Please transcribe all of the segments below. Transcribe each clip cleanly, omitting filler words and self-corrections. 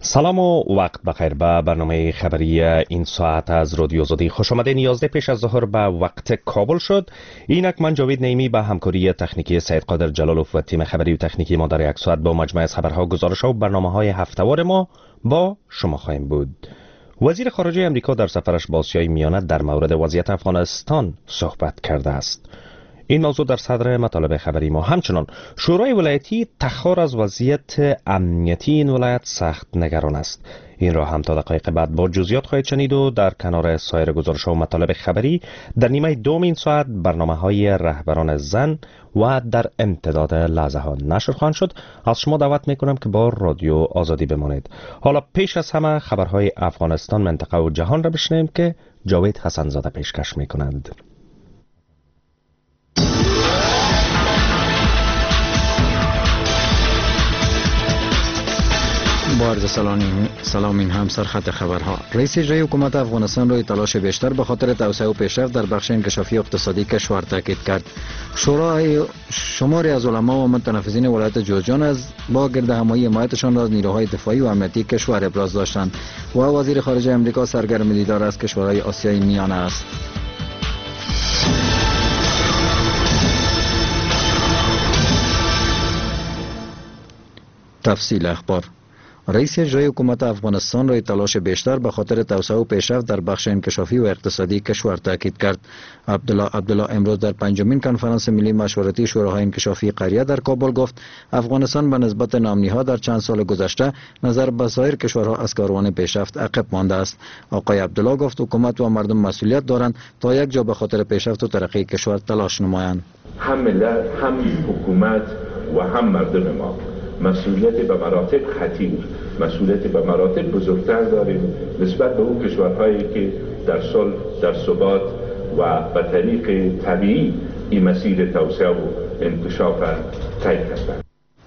سلام و وقت بخیر. به برنامه خبری این ساعت از رادیو آزادی خوش آمدین. 11 پیش از ظهر به وقت کابل شد. اینک من جاوید نعیمی به همکاری تکنیکی سید قادر جلالوف و تیم خبری و تکنیکی ما در یک ساعت با مجموعه از خبرها، گزارش‌ها و برنامه‌های هفته‌وار ما با شما خواهیم بود. وزیر خارجه امریکا در سفرش به آسیای میانه در مورد وضعیت افغانستان صحبت کرده است. این موضوع در صدر مطالب خبری ما. همچنان شورای ولایتی تخار از وضعیت امنیتی این ولایت سخت نگران است. این را هم تا دقایق بعد با جزئیات خواهید شنید و در کنار سایر گزارش‌ها و مطالب خبری در نیمه دوم این ساعت برنامه‌های رهبران زن و در امتداد لحظه ها نشر خواهند شد. از شما دعوت میکنم که با رادیو آزادی بمانید. حالا پیش از همه خبرهای افغانستان، منطقه و جهان را بشنویم که جاوید حسن زاده پیشکش میکنند. با عرض سلام، این هم سرخط خبرها. رئیس اجرایی حکومت افغانستان روی تلاش بیشتر به خاطر توسعه و پیشرفت در بخش انکشافی و اقتصادی کشور تاکید کرد. شماری از علما و متنفذین ولایت جوزجان از با گردهمایی حمایتشان را از نیروهای دفاعی و امنیتی کشور ابراز داشتند و وزیر خارجه امریکا سرگرم دیدار از کشورهای آسیای میانه است. تفصیل اخبار. رئیس اجرایی حکومت افغانستان روی تلاش بیشتر به خاطر توسعه و پیشرفت در بخش انکشافی و اقتصادی کشور تاکید کرد. عبدالله امروز در پنجمین کنفرانس ملی مشورتی شوراهای انکشافی قریه در کابل گفت افغانستان به نسبت نامنی‌ها در چند سال گذشته نظر به سایر کشورها از کاروان پیشرفت عقب مانده است. آقای عبدالله گفت حکومت و مردم مسئولیت دارند تا یک جا به خاطر پیشرفت و ترقی کشور تلاش نمایند. هم ملت، هم حکومت و هم مردم ما مسئولیت به مراتب خطیر، مسئولیت به مراتب بزرگتر داریم نسبت به اون کشورهایی که در صلح، در ثبات و به طریق طبیعی این مسیر توسعه و انکشاف طی کردند.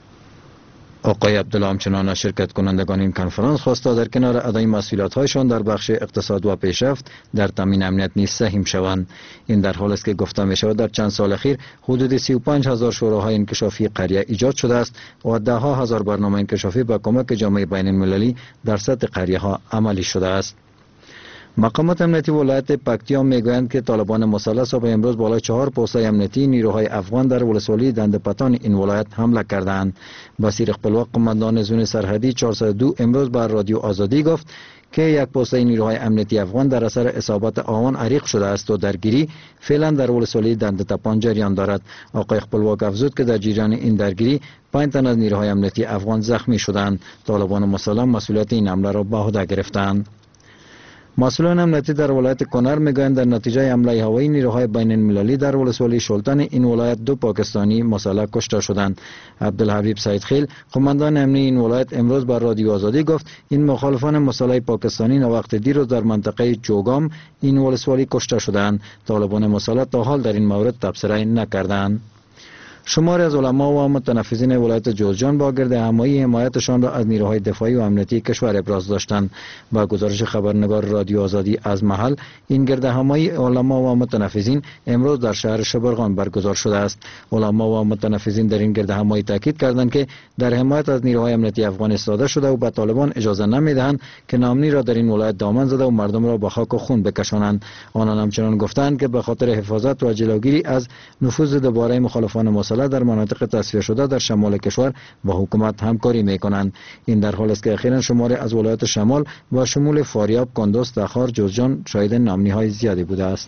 آقای عبدالله همچنان از شرکت کنندگان این کنفرانس خواست تا در کنار ادای مسئولیت‌هایشان در بخش اقتصاد و پیشرفت در تامین امنیت نیز سهم شوند. این در حالی است که گفته می‌شود در چند سال اخیر حدود 35,000 شوراهای انکشافی قریه ایجاد شده است و ده‌ها هزار برنامه انکشافی با کمک جامعه بین‌المللی در سطح قریه‌ها عملی شده است. مقامات امنیتی ولایت پکتیا میگویند که طالبان مسلح صبح امروز بالای 4 پوسته امنیتی نیروهای افغان در ولسوالی دندپتان این ولایت حمله کردند. بصیر خپلواق قماندان زون سرحدی 402 امروز بر رادیو آزادی گفت که یک پوسته نیروهای امنیتی افغان در اثر اصابت آوان عریق شده است و درگیری فعلا در ولسوالی دندپتان جریان دارد. آقای خپلواق افزود که در جریان این درگیری 5 تن از نیروهای امنیتی افغان زخمی شدند. طالبان مسلح مسئولیت این حمله را به عهده گرفتند. مسئولان امنیتی در ولایت کنر میگویند در نتیجه حمله هوایی نیروهای بین المللی در ولسوالی شلتن این ولایت 2 پاکستانی مسلح کشته شدند. عبدالحبیب سیدخیل قماندان امنی این ولایت امروز بر رادیو آزادی گفت این مخالفان مسلح پاکستانی وقت دیروز در منطقه جوگام این ولسوالی کشته شدند. طالبان مسلح تا حال در این مورد تبصره نکردند. شماری از علما و متنفذین ولایت جوزجان با گردهمایی حمایتشان را از نیروهای دفاعی و امنیتی کشور ابراز داشتند. با گزارش خبرنگار رادیو آزادی از محل، این گردهمایی علما و متنفذین امروز در شهر شبرغان برگزار شده است. علما و متنفذین در این گردهمایی تاکید کردند که در حمایت از نیروهای امنیتی افغان ایستاده شده و به طالبان اجازه نمیدهند که نامنی را در این ولایت دامن زده و مردم را به خاک و خون بکشانند. آنان همچنان گفتند که به خاطر حفاظت و جلوگیری از نفوذ دوباره مخالفان مسلح در مناطق تصفیه شده در شمال کشور با حکومت همکاری میکنند. این در حالی است که اخیراً شماری از ولایات شمال با شمول فاریاب، کندوز، تخار، جوزجان شاهد نامنی های زیادی بوده است.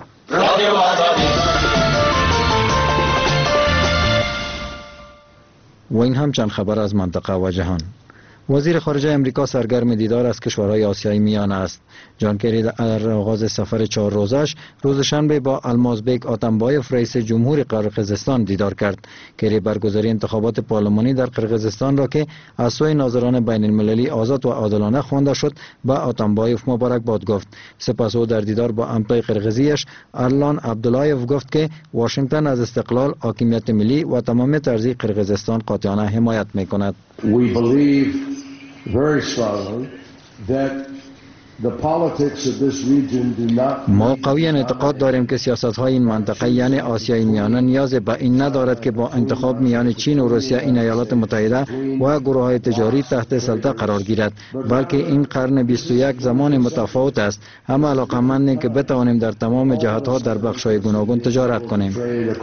و این هم چند خبر از منطقه و جهان. وزیر خارجه امریکا سرگرم دیدار از کشورهای آسیای میانه است. جان کری در آغاز سفر 4 روزش روز شنبه با المازبک آتمبایف رئیس جمهور قرقیزستان دیدار کرد. کری برگزاری انتخابات پارلمانی در قرقیزستان را که از سوی ناظران بین المللی آزاد و عادلانه خوانده شد به آتمبایف مبارکباد گفت. سپس او در دیدار با همتای قرقیزیش ارلان عبداللایف گفت که واشنگتن از استقلال، حاکمیت ملی و تمامیت ارضی قرقیزستان قاطعانه حمایت میکند. very strongly that ما قویا اعتقاد داریم که سیاست‌های این منطقه یعنی آسیای میانه نیاز به این ندارد که با انتخاب میان چین و روسیه این ایالات متحده و گروه‌های تجاری تحت سلطه قرار گیرد، بلکه این قرن 21 زمان متفاوت است. همه علاقه‌مندیم که بتوانیم در تمام جهت‌ها در بخش‌های گوناگون تجارت کنیم.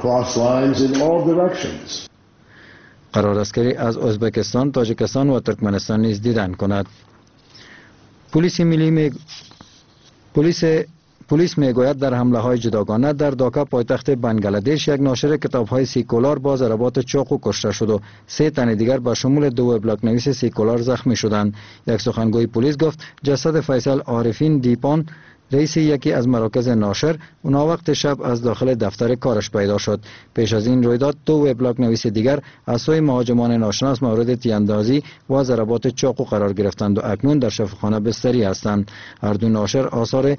قرار است که از ازبکستان، تاجیکستان و ترکمنستان نیز دیدن کند. پلیس میگوید در حمله های جداگانه در داکا پایتخت بنگلادش یک ناشر کتاب های سیکولار با ضربات چاقو کشته شد و 3 تن دیگر به شمول 2 وبلاگ نویس سیکولار زخمی شدند. یک سخنگوی پلیس گفت جسد فیصل عارفین دیپان، رئیس یکی از مراکز ناشر، اونا وقت شب از داخل دفتر کارش پیدا شد. پیش از این رویداد 2 وبلاگ نویس دیگر از سوی مهاجمان ناشناس مورد تیراندازی و ضربات چاقو قرار گرفتند و اکنون در شفاخانه بستری هستند. هر دو ناشر آثار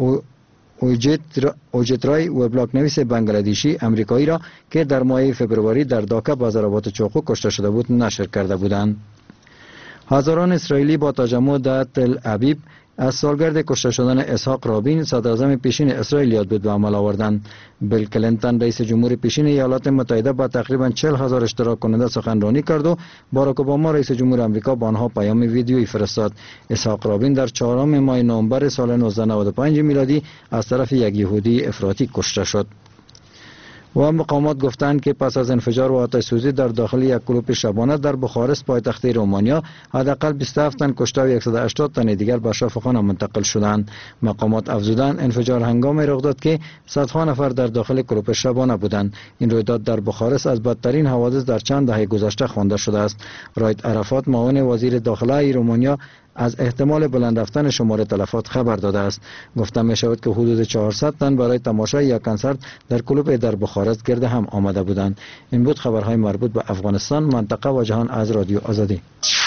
اوجترای وبلاگ نویس بنگلادشی امریکایی را که در ماه فبروری در داکا با ضربات چاقو کشته شده بود نشر کرده بودند. هزاران اسرائیلی با تجمع در تل ابیب از سالگرد کشته شدن اسحاق رابین صدراعظم پیشین اسرائیل یاد به عمل آوردند. بیل کلینتون رئیس جمهور پیشین ایالات متحده با تقریبا 40,000 اشتراک کننده سخنرانی کرد و باراک اوباما رئیس جمهور آمریکا با آنها پیام ویدیویی فرستاد. اسحاق رابین در 4 ماه نوامبر سال 1995 میلادی از طرف یک یهودی افراطی کشته شد. و مقامات گفتند که پس از انفجار و آتش سوزی در داخل یک کلوپ شبانه در بخارست پایتخت رومانیا حداقل 27 تن کشته و 180 تن دیگر به شفاخانه منتقل شدند. مقامات افزودند انفجار هنگامی رخ داد که صدها نفر در داخل کلوپ شبانه بودند. این رویداد در بخارست از بدترین حوادث در چند دهه گذشته خوانده شده است. راید عرفات معاون وزیر داخله رومانیا از احتمال بلند رفتن شمار تلفات خبر داده است. گفته می شود که حدود 400 تن برای تماشای یک کنسرت در کلوب در بخارست گرد هم آمده بودند. این بود خبرهای مربوط به افغانستان، منطقه و جهان از رادیو آزادی.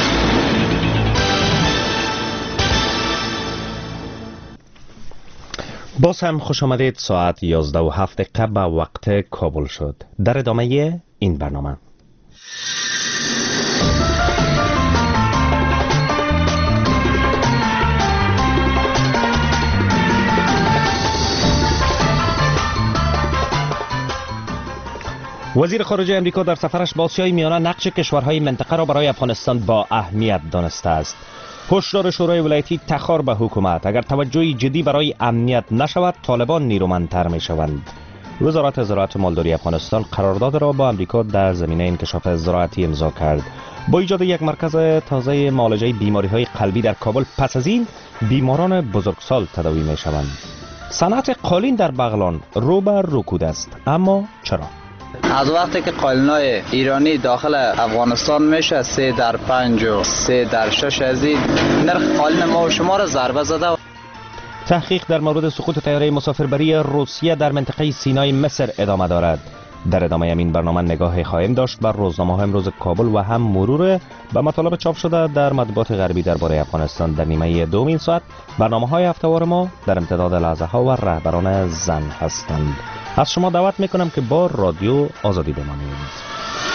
باز هم خوش آمدید. ساعت 11:07 به وقت کابل شد. در ادامه این برنامه وزیر خارجه امریکا در سفرش به آسیای میانه نقش کشورهای منطقه را برای افغانستان با اهمیت دانسته است. هشدار شورای ولایتی تخار به حکومت اگر توجهی جدی برای امنیت نشود طالبان نیرومندتر می شوند. وزارت زراعت و مالداری افغانستان قرارداد را با امریکا در زمینه انکشاف زراعتی امضا کرد. با ایجاد یک مرکز تازه معالجه بیماری‌های قلبی در کابل پس از این بیماران بزرگسال تداوی می شوند. صنعت قالین در بغلان رو به رکود است، اما چرا؟ از وقتی که قالین‌های ایرانی داخل افغانستان میشه 3/5 و 3/6 از این نرخ قالین ما و شما را ضربه زده. تحقیق در مورد سقوط طیاره مسافربری روسیه در منطقه سینای مصر ادامه دارد. در ادامه این برنامه نگاه خواهیم داشت بر روزنامه‌های امروز کابل و هم مرور به مطالب چاپ شده در مطبوعات غربی درباره افغانستان در نیمه دوم این ساعت. برنامه‌های هفته‌وار ما در امتداد لحظه‌ها و رهبران زن هستند. از شما دعوت میکنم که با رادیو آزادی بمانید.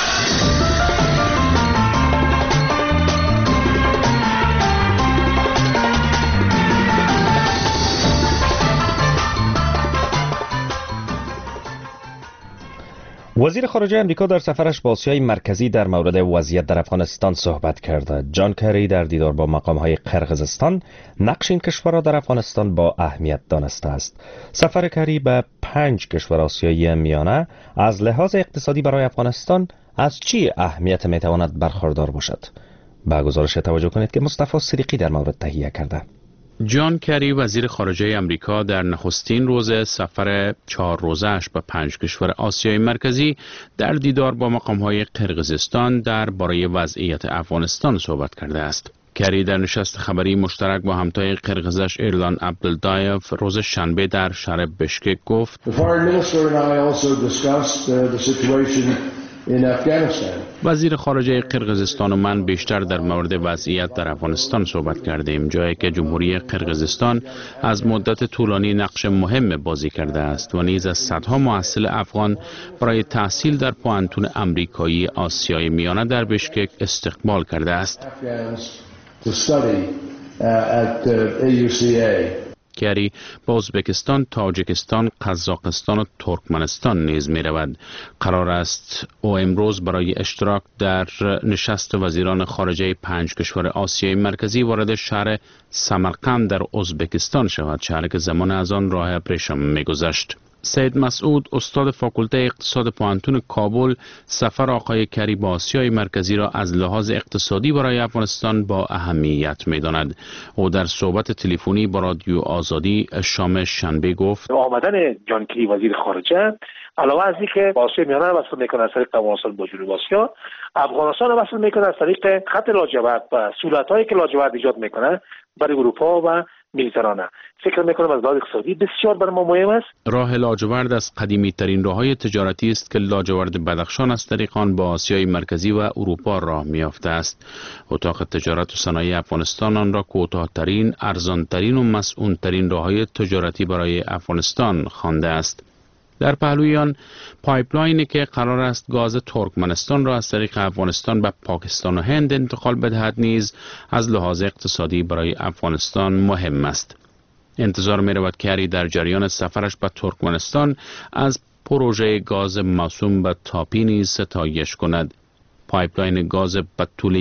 وزیر خارجه امریکا در سفرش به آسیای مرکزی در مورد وضعیت در افغانستان صحبت کرد. جان کری در دیدار با مقام‌های قرقیزستان نقش این کشور را در افغانستان با اهمیت دانسته است. سفر کری به 5 کشور آسیایی میانه از لحاظ اقتصادی برای افغانستان از چی اهمیت میتواند برخوردار باشد؟ به گزارش توجه کنید که مصطفی صدیقی در مورد تهیه کرده. جان کری وزیر خارجه امریکا در نخستین روز سفر 4 روزه‌اش به 5 کشور آسیای مرکزی در دیدار با مقام‌های قرقیزستان درباره وضعیت افغانستان صحبت کرده است. کری در نشست خبری مشترک با همتای قرقیزش ایرلان عبدالدایف روز شنبه در شهر بشکک گفت: وزیر خارجه قرقیزستان و من بیشتر در مورد وضعیت در افغانستان صحبت کردیم، جایی که جمهوری قرقیزستان از مدت طولانی نقش مهم بازی کرده است و نیز از صدها محصل افغان برای تحصیل در پوانتون امریکایی آسیای میانه در بشکک استقبال کرده است. at AUCA. کری با ازبکستان، تاجیکستان، قزاقستان و ترکمنستان نیز می رود. قرار است او امروز برای اشتراک در نشست وزیران خارجه 5 کشور آسیای مرکزی وارد شهر سمرقند در ازبکستان شود، شهری که زمان از آن راه ابریشم می گذشت. سید مسعود، استاد فاکولته اقتصاد پوهنتون کابل، سفر آقای کری با آسیای مرکزی را از لحاظ اقتصادی برای افغانستان با اهمیت می‌داند. او در صحبت تلفنی با رادیو آزادی شام شنبه گفت آمدن جان کری وزیر خارجه علاوه از اینکه با آسیای میانه وصل میکنه از طریق افغانستان با جنوب آسیا، افغانستان وصل میکنه از طریق خط لاجورد و سهولت‌هایی که لاجورد ایجاد میکنه برای اروپا و مدیترانه. فکر میکنم از لحاظ اقتصادی بسیار برای ما مهم است. راه لاجورد از قدیمی ترین راههای تجارتی است که لاجورد بدخشان از طریق آن با آسیای مرکزی و اروپا راه میافته است. اتاق تجارت و صنایع افغانستان آن را کوتاه‌ترین، ارزان‌ترین و مسئول‌ترین راههای تجارتی برای افغانستان خوانده است. در پهلوی آن پایپلاینی که قرار است گاز ترکمنستان را از طریق افغانستان به پاکستان و هند انتقال بدهد نیز از لحاظ اقتصادی برای افغانستان مهم است. انتظار می رود کری در جریان سفرش به ترکمنستان از پروژه گاز موسوم به تاپی نیز ستایش کند. پایپلاین گاز به طول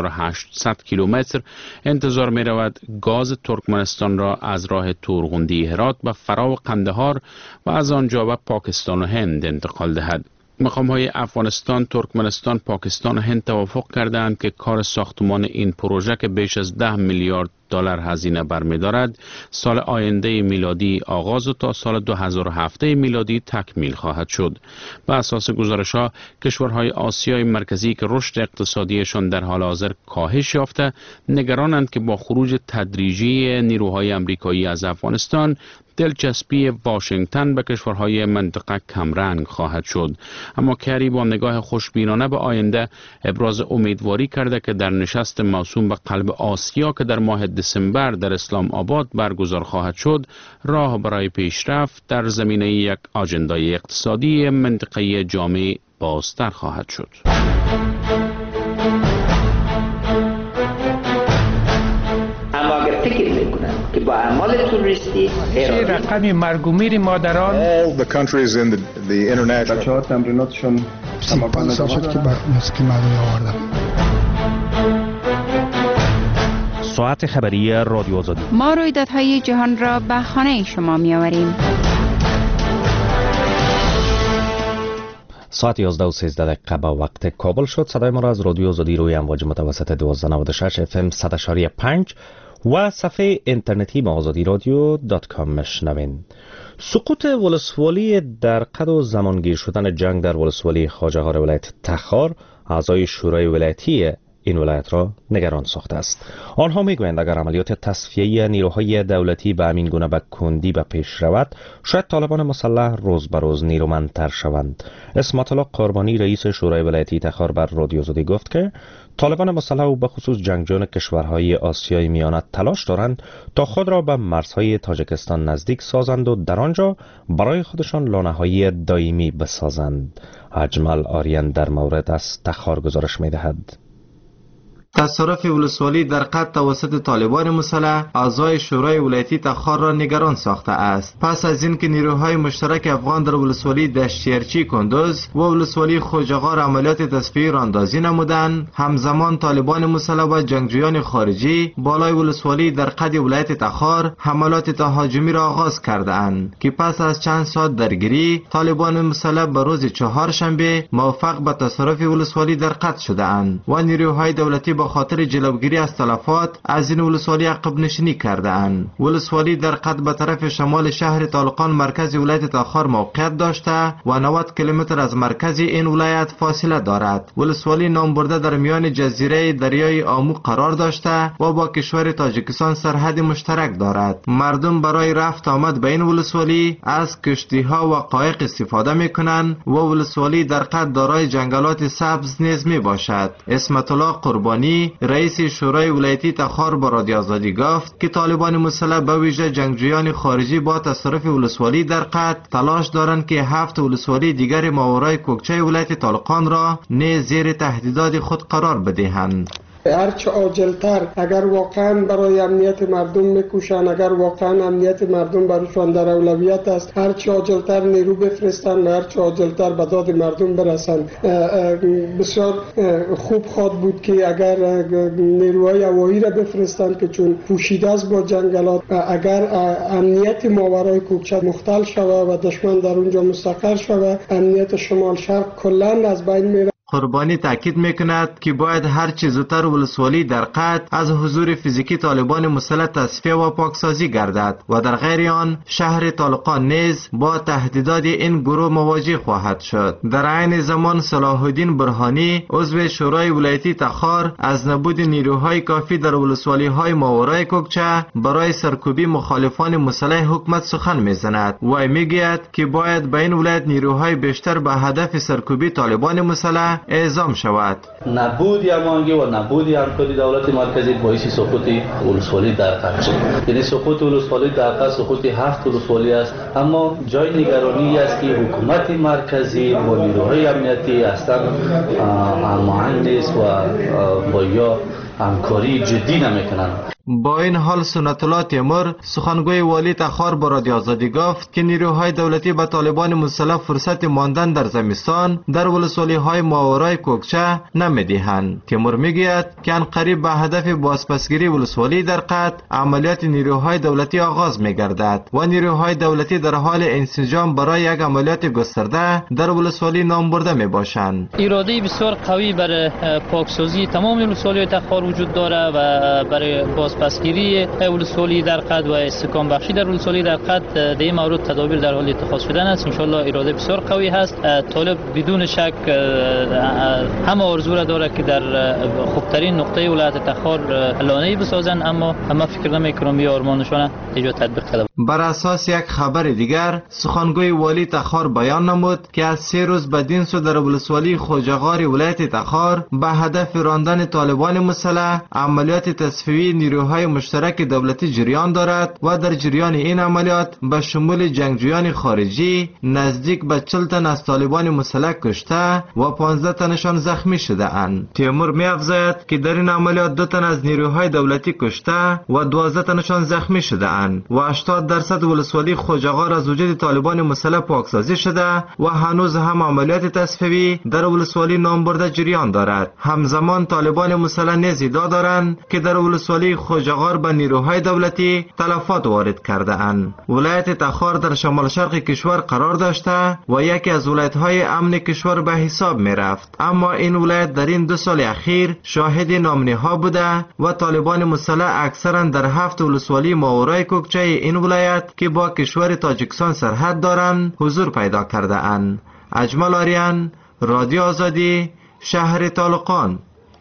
1800 کیلومتر انتظار می رود گاز ترکمنستان را از راه تورغوندی هرات به فرا و قندهار و از آنجا به پاکستان و هند انتقال دهد. مقام‌های افغانستان، ترکمنستان، پاکستان و هند توافق کردند که کار ساختمان این پروژه که بیش از 10 میلیارد دلار هزینه برمی‌دارد، سال آینده میلادی آغاز و تا سال 2007 میلادی تکمیل خواهد شد. بر اساس گزارش‌ها، کشورهای آسیای مرکزی که رشد اقتصادیشان در حال حاضر کاهش یافته، نگرانند که با خروج تدریجی نیروهای آمریکایی از افغانستان، دلچسپی واشنگتن به کشورهای منطقه کمرنگ خواهد شد. اما کری با نگاه خوشبینانه به آینده ابراز امیدواری کرده که در نشست موسوم به قلب آسیا که در ماه دسامبر در اسلام آباد برگزار خواهد شد، راه برای پیشرفت در زمینه یک آجندای اقتصادی منطقه جامع بازتر خواهد شد. که با اعمال توریستی رقم مرگ و میر مادران بچه‌ها تمریناتشون تمام شد که بر موسیقی مردمی آوردم. ساعت خبری رادیو آزادی. ما رویدادهای جهان را به خانه شما می آوریم. ساعت 11:13 با وقت کابل شد. صدای ما را از رادیو آزادی روی امواج متوسط 1296 FM 100.5 و صفحه اینترنتی ما azadiradyo.com مشنوین. سقوط ولسوالی در قد و زمانگیر شدن جنگ در ولسوالی خواجه‌هار ولایت تخار اعضای شورای ولایتی این ولایت را نگران ساخته است. آنها میگویند اگر عملیات تصفیه نیروهای دولتی به همین گونه به کندی به پیش رود، شاید طالبان مسلح روز به روز نیرومندتر شوند. اسمت الله قربانی رئیس شورای ولایتی تخار بر رادیو آزادی گفت که طالبان مسلح و به خصوص جنگجویان کشورهای آسیای میانه تلاش دارند تا خود را به مرزهای تاجیکستان نزدیک سازند و در آنجا برای خودشان لانه‌های دائمی بسازند. اجمل آریان در مورد از تخار گزارش می‌دهد. تصرف ولسوالی در قد توسط طالبان مسلح اعضای شورای ولایتی تخار را نگران ساخته است. پس از اینکه نیروهای مشترک افغان در ولسوالی دشتیرچی کندوز و ولسوالی خوجغار عملیات تصفیه راندازی نمودند، همزمان طالبان مسلح و جنگجویان خارجی بالای ولسوالی در قد ولایت تخار حملات تهاجمی را آغاز کرده‌اند که پس از چند ساعت درگیری طالبان مسلح به روز چهارشنبه موفق به تصرف ولسوالی در قد شده‌اند و نیروهای دولتی با خاطر جلوگیری از تلفات از این ولسوالی عقب نشینی کرده اند. ولسوالی در قد به طرف شمال شهر طالقان مرکز ولایت تخار موقعیت داشته و 90 کیلومتر از مرکز این ولایت فاصله دارد. ولسوالی نام برده در میان جزیره دریای آمو قرار داشته و با کشور تاجیکستان سرحد مشترک دارد. مردم برای رفت آمد به این ولسوالی از کشتی ها و قایق استفاده میکنند و ولسوالی در قد دارای جنگلات سبز نیز می باشد. اسمت الله قربانی رئیس شورای ولایتی تخار با رادیو آزادی گفت که طالبان مسلح به ویژه جنگجویان خارجی با تصرف ولسوالی در قد تلاش دارند که 7 ولسوالی دیگر ماورای کوکچه ولایت طالقان را نیز زیر تهدیدات خود قرار بدهند. هرچه عاجلتر اگر واقعا برای امنیت مردم میکوشن، اگر واقعا امنیت مردم برایشان در اولویت است، هرچه عاجلتر نیرو بفرستن، هرچه عاجلتر به داد مردم برسن. بسیار خوب خواد بود که اگر نیروهای هوایی را بفرستن که چون پوشیده است با جنگلات، اگر امنیت ماورای کوکچه مختل شود و دشمن در اونجا مستقر شود، امنیت شمال شرق کلا از بین میره. قربانی تاکید میکند که باید هر چه زودتر ولسوالی در قط از حضور فیزیکی طالبان مسلح تصفیه و پاکسازی گردد و در غیر آن شهر طالقان نیز با تهدیدات این گروه مواجه خواهد شد. در عین زمان صلاح الدین برهانی عضو شورای ولایتی تخار از نبود نیروهای کافی در ولسوالی های ماورای کوکچه برای سرکوبی مخالفان مسلح حکومت سخن میزند و میگوید که باید به این ولایت نیروهای بیشتر به هدف سرکوبی طالبان مسلح اعزام شود. نبود یمانگی و نبود همکاری دولت مرکزی باعث سقوط ولسوالی در قط شد. یعنی سقوط ولسوالی در قط سقوط 7 ولسوالی است، اما جای نگرانی است که حکومت مرکزی و نیروهای امنیتی اصلا هماهنگ نیست و با یا همکاری جدی نمیکنند. با این حال سنت الله تیمور سخنگوی والی تخار با رادیو آزادی گفت که نیروهای دولتی به طالبان مسلح فرصت ماندن در زمستان در ولسوالی های ماورای کوکچه نمیدهند. تیمور میگوید که ان قریب به هدف بازپسگیری ولسوالی در قط عملیات نیروهای دولتی آغاز میگردد و نیروهای دولتی در حال انسجام برای یک عملیات گسترده در ولسوالی نام برده میباشند. اراده بسیار قوی برای پاکسازی تمام ولسوالی تخار وجود داره و برای بازپسگیری ولسوالی در قط و استحکام بخشی در ولسوالی در قط در این مورد تدابیر در حال اتخاذ شدن است. ان شاء الله اراده بسیار قوی هست. طالب بدون شک همه آرزو را داره که در خوبترین نقطه ولایت تخار لانه‌ای بسازن، اما همه فکر نمی‌کنم به آرمانشون اینجا تطبیق کنند. بر اساس یک خبر دیگر سخنگوی والی تخار بیان نمود که از 3 روز بدین سو در ولسوالی خوجغار ولایت تخار به هدف راندن طالبان مسلح عملیات تصفیه‌ای نیروهای مشترک دولتی جریان دارد و در جریان این عملیات به شمول جنگجویان خارجی نزدیک به 40 تن از طالبان مسلح کشته و 15 تنشان زخمی شده اند. تیمور می‌افزاید که در این عملیات 2 تن از نیروهای دولتی کشته و 12 تنشان زخمی شده اند و 80% ولسوالی خوجغار از وجود طالبان مسلح پاکسازی شده و هنوز هم عملیات تصفیه‌ای در ولسوالی نام برده جریان دارد. همزمان طالبان مسلح نیز ادعا دارند که در ولسوالی خوجغار به نیروهای دولتی تلفات وارد کرده اند. ولایت تخار در شمال شرق کشور قرار داشته و یکی از ولایت‌های امن کشور به حساب می رفت، اما این ولایت در این 2 سال اخیر شاهد نامنی‌ها بوده و طالبان مسلح اکثرا در 7 ولسوالی ماورای کوکچه این ولایت که با کشور تاجیکستان سرحد دارند حضور پیدا کرده اند. اجمل آریان، رادیو آزادی، شهر طالقان.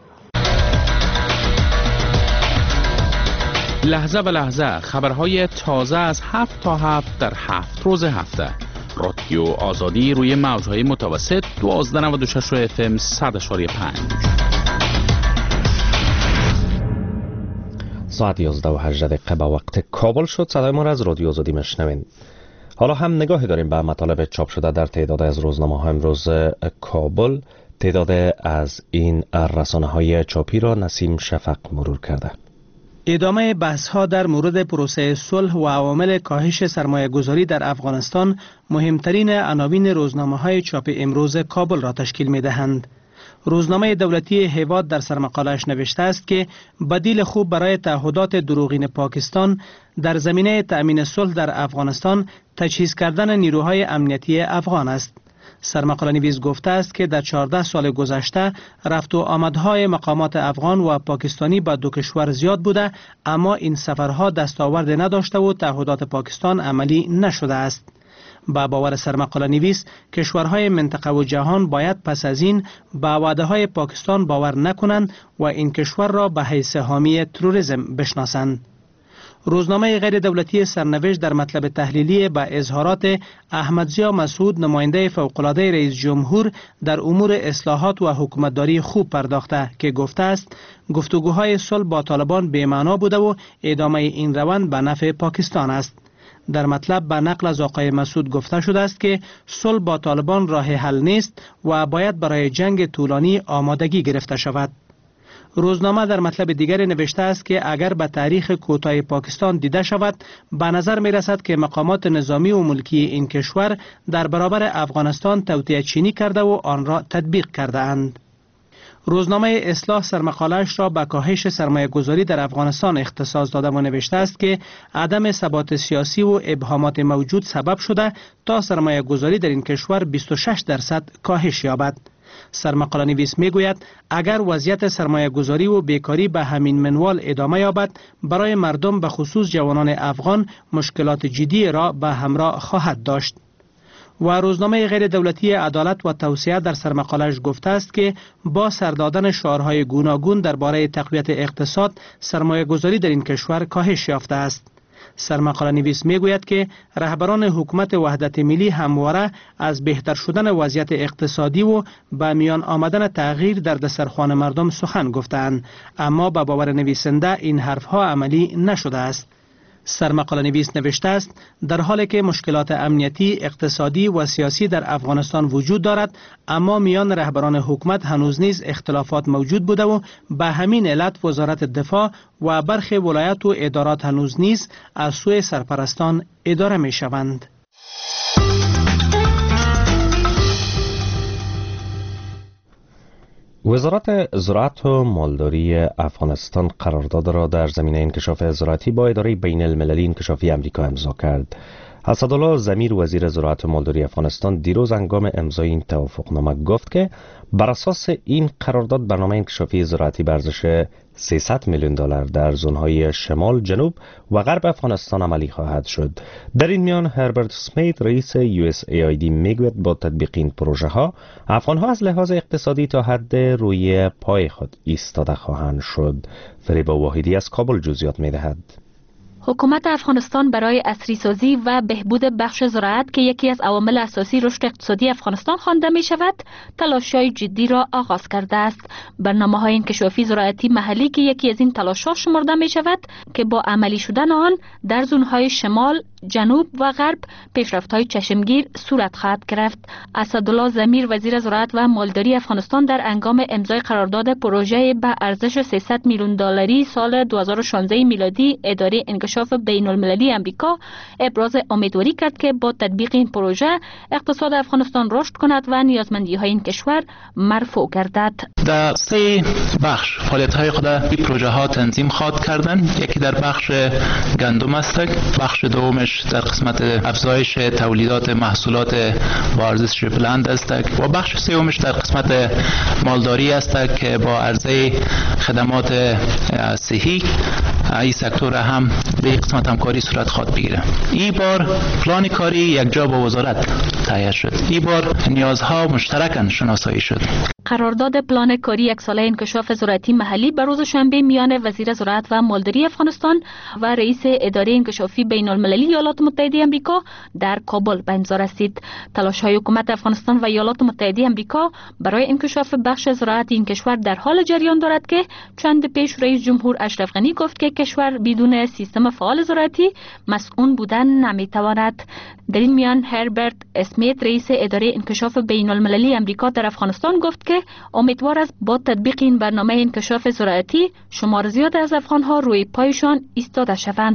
لحظه به لحظه خبرهای تازه از 7 تا 7 در 7 روز هفته. رادیو آزادی روی موجهای متوسط 1296 FM 100.5. ساعت 11:18 به وقت کابل شد. صدای ما را از رادیو آزادی میشنوین. حالا هم نگاهی داریم به مطالب چاپ شده در تعداد از روزنامه‌ها امروز کابل. تعداد از این رسانه‌های چاپی را نسیم شفق مرور کرده. ادامه بحث‌ها در مورد پروسه صلح و عوامل کاهش سرمایه‌گذاری در افغانستان مهمترین عناوین روزنامه‌های چاپ امروز کابل را تشکیل می‌دهند. روزنامه دولتی هیواد در سرمقاله‌اش نوشته است که بدیل خوب برای تعهدات دروغین پاکستان در زمینه تأمین صلح در افغانستان تجهیز کردن نیروهای امنیتی افغان است. سرمقاله نویس گفته است که در 14 سال گذشته رفت و آمدهای مقامات افغان و پاکستانی به 2 کشور زیاد بوده، اما این سفرها دستاورد نداشته و تعهدات پاکستان عملی نشده است. با باور سرمقاله نویس کشورهای منطقه و جهان باید پس از این به وعده‌های پاکستان باور نکنند و این کشور را به حیث حامی تروریسم بشناسند. روزنامه غیر دولتی سرنوشت در مطلب تحلیلی به اظهارات احمد ضیا مسعود نماینده فوق‌العاده رئیس جمهور در امور اصلاحات و حکومتداری خوب پرداخته که گفته است گفتگوهای صلح با طالبان بی‌معنا بوده و ادامه این روند به نفع پاکستان است. در مطلب به نقل از آقای مسعود گفته شده است که صلح با طالبان راه حل نیست و باید برای جنگ طولانی آمادگی گرفته شود. روزنامه در مطلب دیگری نوشته است که اگر به تاریخ کوتاه پاکستان دیده شود، به نظر می رسد که مقامات نظامی و ملکی این کشور در برابر افغانستان توطئه چینی کرده و آن را تطبیق کرده اند. روزنامه اصلاح سرمقاله‌اش را به کاهش سرمایه گذاری در افغانستان اختصاص داده و نوشته است که عدم ثبات سیاسی و ابهامات موجود سبب شده تا سرمایه گذاری در این کشور 26% کاهش یابد. سرمقاله نویس می گوید اگر وضعیت سرمایه گذاری و بیکاری به همین منوال ادامه یابد، برای مردم به خصوص جوانان افغان مشکلات جدی را به همراه خواهد داشت. و روزنامه غیر دولتی عدالت و توسعه در سرمقاله‌اش گفته است که با سردادن شعارهای گوناگون درباره تقویت اقتصاد، سرمایه گذاری در این کشور کاهش یافته است. سرمقاله نویس می گوید که رهبران حکومت وحدت ملی همواره از بهتر شدن وضعیت اقتصادی و به میان آمدن تغییر در دسترخوان مردم سخن گفتند، اما به باور نویسنده این حرفها عملی نشده است. سرمقاله نویس نوشته است در حالی که مشکلات امنیتی، اقتصادی و سیاسی در افغانستان وجود دارد، اما میان رهبران حکومت هنوز نیز اختلافات موجود بوده و به همین علت وزارت دفاع و برخی ولایت و ادارات هنوز نیز از سوی سرپرستان اداره می شوند. وزارت زراعت و مالداری افغانستان قرارداد را در زمینه انکشاف زراعتی با اداره بین المللی انکشافی امریکا امضا کرد. اسدالله ضمیر وزیر زراعت و مالداری افغانستان دیروز هنگام امضای این توافقنامه گفت که بر اساس این قرارداد برنامه انکشافی زراعتی به ارزش $300 میلیون در زونهای شمال، جنوب و غرب افغانستان عملی خواهد شد. در این میان هربرت سمیت رئیس USAID میگوید با تطبیق این پروژه ها افغانها از لحاظ اقتصادی تا حد روی پای خود ایستاده خواهند شد. فریبا واحدی از کابل جزئیات میدهد. حکومت افغانستان برای عصری‌سازی و بهبود بخش زراعت که یکی از عوامل اساسی رشد اقتصادی افغانستان خوانده می شود، تلاش‌های جدی را آغاز کرده است. برنامه‌های انکشافی زراعتی محلی که یکی از این تلاش‌ها شمرده می شود که با عملی شدن آن در زون‌های شمال، جنوب و غرب پیشرفت‌های چشمگیر صورت خواهد گرفت. اسدالله ضمیر وزیر زراعت و مالداری افغانستان در هنگام امضای قرارداد پروژه به ارزش $300 میلیون سال 2016 میلادی اداره انکشاف بین المللی امریکا ابراز امیدواری کرد که با تطبیق این پروژه اقتصاد افغانستان رشد کند و نیازمندی‌های این کشور مرفوع گردد. در 3 بخش فعالیت‌های خود این پروژه ها تنظیم خواهد کردن. یکی در بخش گندم است، بخش دومش در قسمت افزایش تولیدات محصولات با ارزش بلند است و بخش سومش در قسمت مالداری است که با عرضه خدمات صحی این سکتور هم به قسمت همکاری صورت خواهد بگیره. این بار پلان کاری یک جا با وزارت تهیه شد. این بار نیازها مشترکاً شناسایی شد. قرارداد پلان کاری یک ساله انکشاف زراعتی محلی به روز شنبه میان وزیر زراعت و مالداری افغانستان و رئیس اداره انکشافی بین المللی ایالات متحده آمریکا در کابل به امضا رسید. تلاش‌های حکومت افغانستان و ایالات متحده آمریکا برای انکشاف بخش زراعت این کشور در حال جریان دارد که چند پیش رئیس جمهور اشرف غنی گفت که کشور بدون سیستم فعال زراعتی مسئول بودن نمیتواند. در این میان هربرت اسمیت رئیس اداره انکشاف بین المللی آمریکا در افغانستان گفت که امیدوار است با تطبیق این برنامه انکشاف زراعتی شمار زیاد از افغانها روی پایشان ایستاده شوند.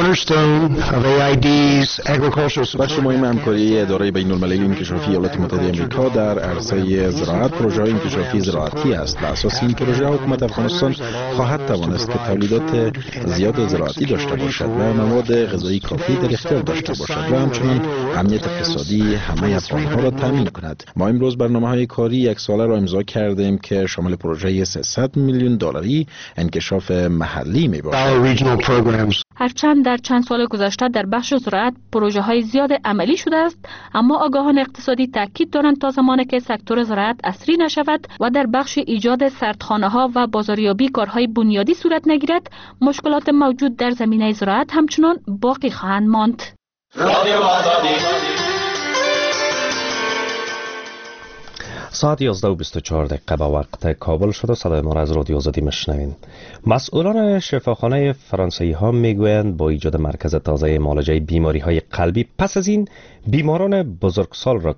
بخش مهم همکاری اداره بین المللی انکشافی ایالات متحده آمریکا در عرصه زراعت پروژه انکشافی زراعتی است. بر اساس این پروژه حکومت افغانستان خواهد توانست که تولیدات زیاد زراعتی داشته باشد و مواد غذایی کافی در اختیار داشته باشد و همچنین امنیت اقتصادی همه افغانها را تامین کند. ما امروز برنامه‌های کاری یک ساله را امضا کردیم که شامل پروژه $300 میلیون انکشاف محلی می‌باشد. هرچند در چند سال گذشته در بخش زراعت پروژه های زیاد عملی شده است، اما آگاهان اقتصادی تاکید دارند تا زمانی که سکتور زراعت عصری نشود و در بخش ایجاد سردخانه ها و بازاریابی کارهای بنیادی صورت نگیرد، مشکلات موجود در زمینه زراعت همچنان باقی خواهند ماند. ساعت 11:24 به وقت کابل شد و صدای ما را از رادیو آزادی میشنوین. مسئولان شفاخانه فرانسوی ها میگویند با ایجاد مرکز تازه معالجه بیماری های قلبی پس از این بیماران بزرگسال را که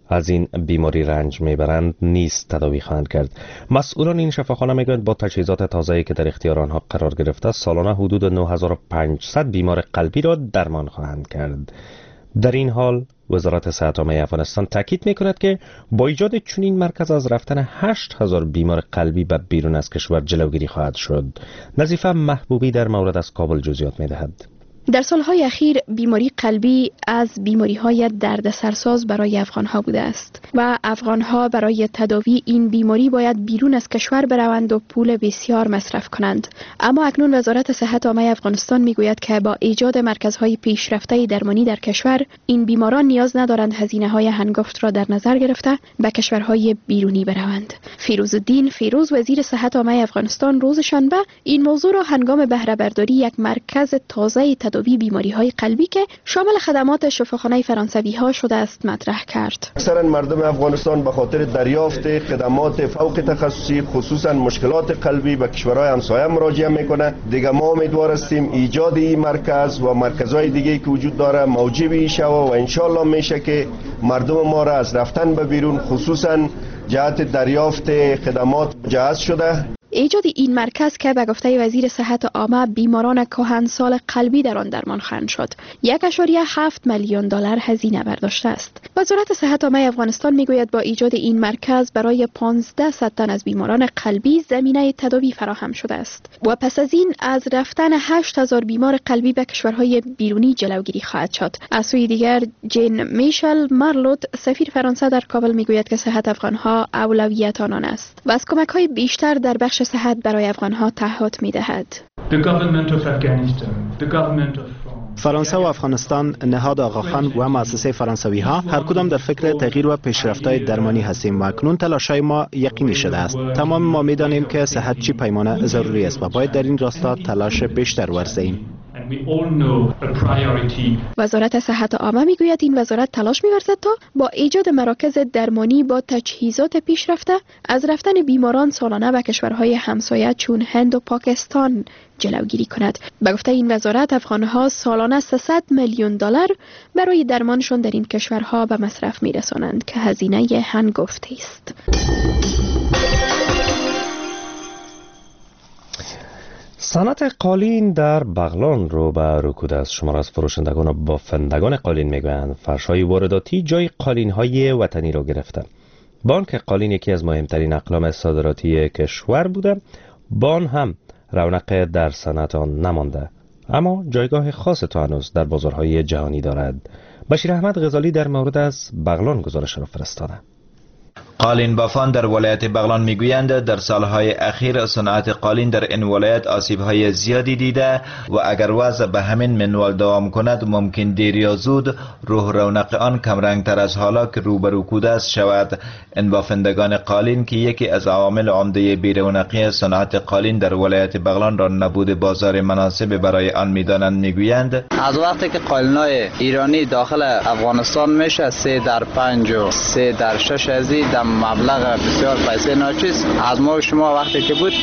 از این بیماری رنج میبرند نیز تداوی خواهند کرد. مسئولان این شفاخانه میگویند با تجهیزات تازه‌ای که در اختیار آنها قرار گرفته سالانه حدود 9500 بیمار قلبی را درمان خواهند کرد. در این حال وزارت صحت عامه افغانستان تاکید میکند که با ایجاد چنین مرکز از رفتن 8000 بیمار قلبی به بیرون از کشور جلوگیری خواهد شد. نظیفه محبوبی در مورد از کابل جزئیات میدهد. در سالهای اخیر بیماری قلبی از بیماری‌های دردسرساز برای افغان‌ها بوده است و افغان‌ها برای تداوی این بیماری باید بیرون از کشور بروند و پول بسیار مصرف کنند. اما اکنون وزارت صحت عامه افغانستان میگوید که با ایجاد مرکزهای پیشرفته درمانی در کشور این بیماران نیاز ندارند هزینه‌های هنگفت را در نظر گرفته به کشورهای بیرونی بروند. فیروزالدین فیروز وزیر صحت عامه افغانستان روز شنبه این موضوع را هنگام بهره برداری یک مرکز تازه تداوی بیماری‌های قلبی که شامل خدمات شفاخانه فرانسوی‌ها شده است مطرح کرد. اکثر مردم افغانستان به خاطر دریافت خدمات فوق تخصصی خصوصا مشکلات قلبی به کشورهای همسایه مراجعه میکنه. دیگه ما امیدوار هستیم ایجاد این مرکز و مرکزهای دیگه که وجود داره موجب شود و انشالله میشه که مردم ما را از رفتن به بیرون خصوصا جهت دریافت خدمات جهت شده. ایجاد این مرکز که به گفته وزیر صحت عامه بیماران کهنسال قلبی در آن درمان خواهند شد 1.7 میلیون دلار هزینه برداشته است. وزارت صحت عامه افغانستان میگوید با ایجاد این مرکز برای 1500 تن از بیماران قلبی زمینه تداوی فراهم شده است و پس از این از رفتن 8000 بیمار قلبی به کشورهای بیرونی جلوگیری خواهد شد. از سوی دیگر جین میشل مارلوت سفیر فرانسه در کابل میگوید که صحت افغانها اولویت آنان است و از کمک‌های بیشتر در بخش صحت برای افغانها تعهد می‌دهد. فرانسه و افغانستان، نهاد آقاخان و مؤسسه فرانسوی ها هر کدام در فکر تغییر و پیشرفت‌های درمانی هستیم و اکنون تلاش‌های ما یقینی شده است. تمام ما می‌دانیم که صحت چی پیمانه ضروری است و باید در این راستا تلاش بیشتر ورزیم. وزارت صحت عامه میگوید این وزارت تلاش می‌ورزد تا با ایجاد مراکز درمانی با تجهیزات پیشرفته از رفتن بیماران سالانه به کشورهای همسایه چون هند و پاکستان جلوگیری کند. به گفته این وزارت افغانها سالانه 300 میلیون دلار برای درمانشان در این کشورها به مصرف می‌رسانند که هزینه هنگفتی است. صنعت قالین در بغلان رو به رکود است. شمار از فروشندگان و بافندگان قالین میگویند فرش‌های وارداتی جای قالین‌های وطنی را گرفته. بانک قالین یکی از مهمترین اقلام صادراتی کشور بوده، بان هم رونق در صنعت آن نمانده، اما جایگاه خاص تو هنوز در بازارهای جهانی دارد. بشیر احمد غزالی در مورد از بغلان گزارش را فرستاده. قالین بافان در ولایت بغلان میگویند در سالهای اخیر صنعت قالین در این ولایت آسیب‌های زیادی دیده و اگر وضع به همین منوال دوام کند ممکن دیر یا زود روح رونق آن کمرنگتر از حالا که رو به رکود است شود. این بافندگان قالین که یکی از عوامل عمده بی‌رونقی صنعت قالین در ولایت بغلان را نبود بازار مناسب برای آن میدانند میگویند از وقتی که قالین‌های ایرانی داخل افغانستان میشه 3/5 و 3/6 ازی مبلغ بسیار پیسه ناچیز از ما شما وقتی که بود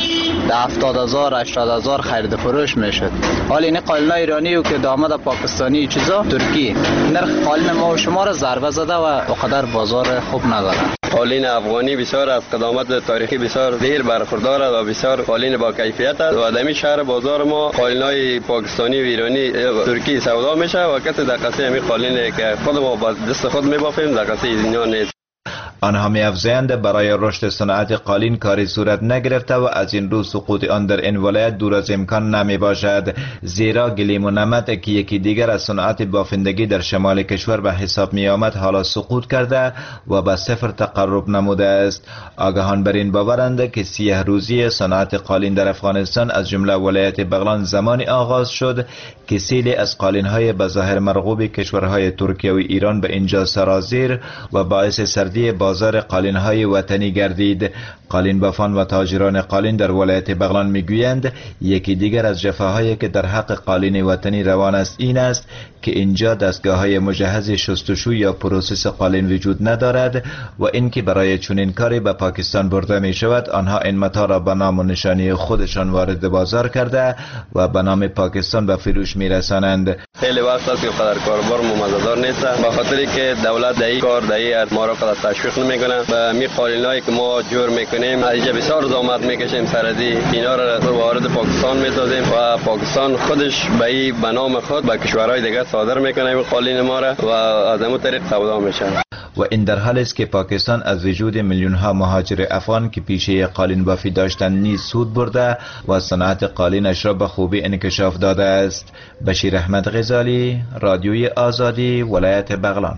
70,000 80,000 خرید فروش میشد. حالا این قالین ایرانی و که داماد پاکستانی چیزا ترکی نرخ قالین ما شما را ضربه زده و اقدر بازار خوب نداره. قالین افغانی بسیار از قدامت تاریخی بسیار دیر برخوردار است و بسیار قالین با کیفیت است و در شهر بازار ما قالین‌های پاکستانی و ایرانی ترکی سودا میشه و کسی در قصه همین قالینی که خود ما با دست خود میبافیم در قصه اینجا نیست. آنها می‌افزایند برای رشد صنعت قالین کاری صورت نگرفته و از این رو سقوط آن در این ولایت دور از امکان نمی باشد، زیرا گلیم و نمد که یکی دیگر از صنعت بافندگی در شمال کشور به حساب می آمد حالا سقوط کرده و به صفر تقرب نموده است. آگاهان بر این باورند که 30 روزی صنعت قالین در افغانستان از جمله ولایت بغلان زمانی آغاز شد که سیلی از قالین‌های بظاهر مرغوب کشورهای ترکیه و ایران به اینجا سرازیر و باعث سردی بازار قالین‌های وطنی گردید. قالین بافان و تاجران قالین در ولایت بغلان میگویند یکی دیگر از جفاهایی که در حق قالین وطنی روان است این است که اینجا دستگاه‌های مجهز شستشو یا پروسس قالین وجود ندارد و اینکه برای چنین کاری به پاکستان برده می شود آنها این متاع را به نام و نشانی خودشان وارد بازار کرده و به نام پاکستان به فروش می رسانند. خیلی وقت است که قدر کاربار ممزدار نیست به خاطری که دولت در این کار در ما را قدر تشویق نمیکنه و می قالینایی که ما جور میکنیم از اینجا بسیار زحمت میکشیم سردی اینا را وارد پاکستان میسازیم و پاکستان خودش به نام خود به کشورهای دیگه صادر میکنه این قالین ما را و از همون طریق سودا میشه. و این در حالی است که پاکستان از وجود میلیون ها مهاجر افغان که پیشه قالین بافی داشتند نیز سود برده و صنعت قالینش را به خوبی انکشاف داده است. بشیر احمد غزالی، رادیوی آزادی، ولایت بغلان.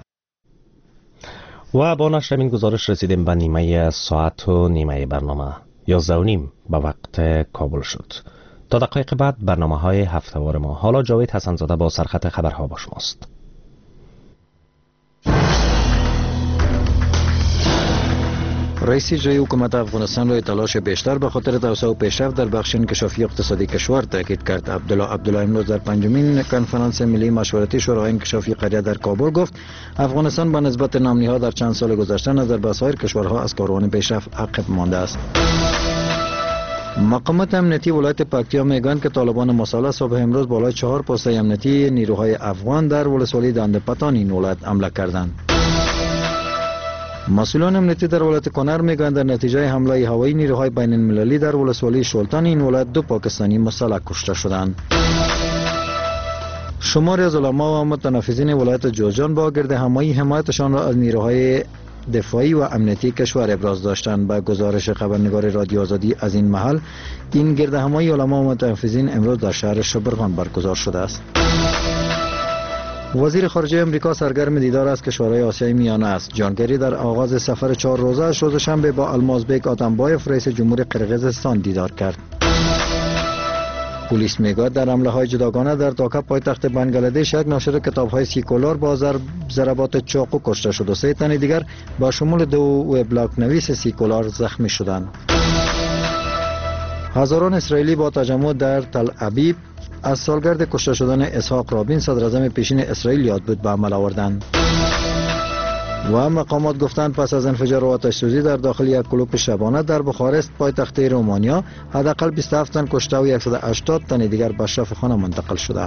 و با نشر این گزارش رسیدیم به نیمه ساعت و نیمه برنامه 11:30 به وقت کابل شد. تا دقایق بعد برنامه‌های هفته‌وار ما. حالا جاوید حسن‌زاده با سرخط خبرها با شماست. رئیس جمهوری حکومت افغانستان روی تلاش بیشتر به خاطر توسعه و پیشرفت در بخش انکشافی اقتصادی کشور تاکید کرد. عبدالله امروز در پنجمین کنفرانس ملی مشورتی شورای انکشافی قریه در کابل گفت افغانستان با نسبت نامنی‌ها در چند سال گذشته نظر به سایر کشورها از کاروان پیشرفت عقب مانده است. مقامات امنیتی ولایت پکتیا میگویند که طالبان مسلح صبح امروز بالای 4 پست امنیتی نیروهای افغان در ولسوالی دندپتان این ولایت حمله کردند. مسئولان امنیتی در ولایت کنر میگویند در نتیجه حمله هوایی نیروهای بین المللی در ولسوالی شلتان این ولایت 2 پاکستانی مسلح کشته شدند. شماری از علما و متنفذین ولایت جوزجان با گرد همایی حمایتشان را از نیروهای دفاعی و امنیتی کشور ابراز داشتند. با گزارش خبرنگار رادیو آزادی از این محل این گرد همایی علما و متنفذین امروز در شهر شبرغان برگزار شده است. وزیر خارجه امریکا سرگرم دیدار از کشورهای آسیای میانه است. جان کری در آغاز سفر 4 روزه روز شنبه با المازبک آتمبایف رئیس جمهور قرقیزستان دیدار کرد. پلیس میگوید در حمله‌های جداگانه در ঢাকা پایتخت بنگلادش یک ناشر کتاب‌های سیکولار با ضربات چاقو کشته شد و 3 تن دیگر با شمول 2 وبلاگ نویس سیکولار زخمی شدند. هزاران اسرائیلی با تجمع در تل ابیب از سالگرد کشته شدن اسحاق رابین صدراعظم پیشین اسرائیل یاد بود به عمل آوردند. و مقامات گفتند پس از انفجار و آتش سوزی در داخل یک کلوپ شبانه در بخارست پایتخت رومانیا حداقل 27 تن کشته و 180 تن دیگر به شفاخانه منتقل شده.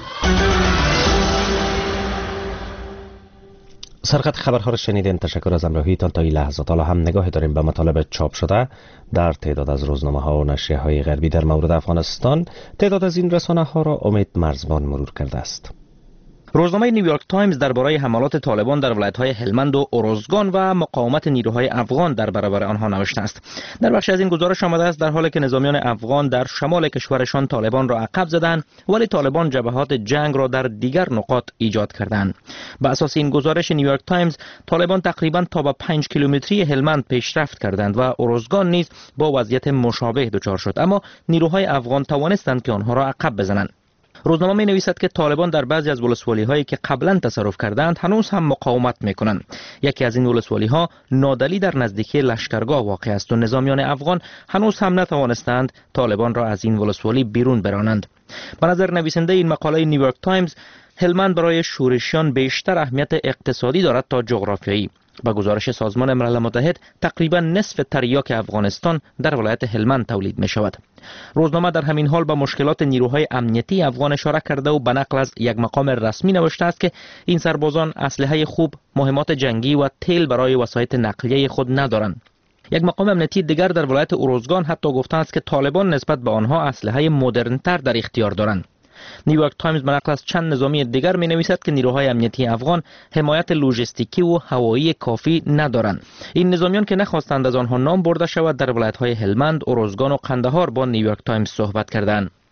سرخط خبرها را شنیدین. تشکر از همراهیتان تا این لحظات. حالا هم نگاهی داریم به مطالب چاپ شده در تعداد از روزنامه‌ها و نشریه‌های غربی در مورد افغانستان. تعداد از این رسانه‌ها را امید مرزبان مرور کرده است. روزنامه نیویورک تایمز درباره حملات طالبان در ولایت‌های هلمند و اوروزگان و مقاومت نیروهای افغان در برابر آنها نوشته است. در بخش از این گزارش آمده است در حالی که نظامیان افغان در شمال کشورشان طالبان را عقب زدند، ولی طالبان جبهات جنگ را در دیگر نقاط ایجاد کردند. بر اساس این گزارش نیویورک تایمز، طالبان تقریباً تا به 5 کیلومتری هلمند پیشرفت کردند و اوروزگان نیز با وضعیت مشابه دچار شد، اما نیروهای افغان توانستند که آنها را عقب بزنند. روزنامه می نویسد که طالبان در بعضی از ولسوالی هایی که قبلا تصرف کردند هنوز هم مقاومت می کنند. یکی از این ولسوالی ها نادلی در نزدیکی لشکرگاه واقع است و نظامیان افغان هنوز هم نتوانستند طالبان را از این ولسوالی بیرون برانند. به نظر نویسنده این مقاله نیویورک تایمز، هلمند برای شورشیان بیشتر اهمیت اقتصادی دارد تا جغرافیایی. با گزارش سازمان ملل متحد تقریبا نصف تریاک افغانستان در ولایت هلمند تولید می شود. روزنامه در همین حال به مشکلات نیروهای امنیتی افغان اشاره کرده و به نقل از یک مقام رسمی نوشته است که این سربازان اسلحه خوب، مهمات جنگی و تیل برای وسایط نقلیه خود ندارند. یک مقام امنیتی دیگر در ولایت اوروزگان حتی گفته است که طالبان نسبت به آنها اسلحه مدرن‌تر در اختیار دارند. نیویورک تایمز به نقل از چند نظامی دیگر می نویسد که نیروهای امنیتی افغان حمایت لوجستیکی و هوایی کافی ندارند. این نظامیان که نخواستند از آنها نام برده شود در ولایت‌های هلمند، اوروزگان و قندهار با نیویورک تایمز صحبت کردند.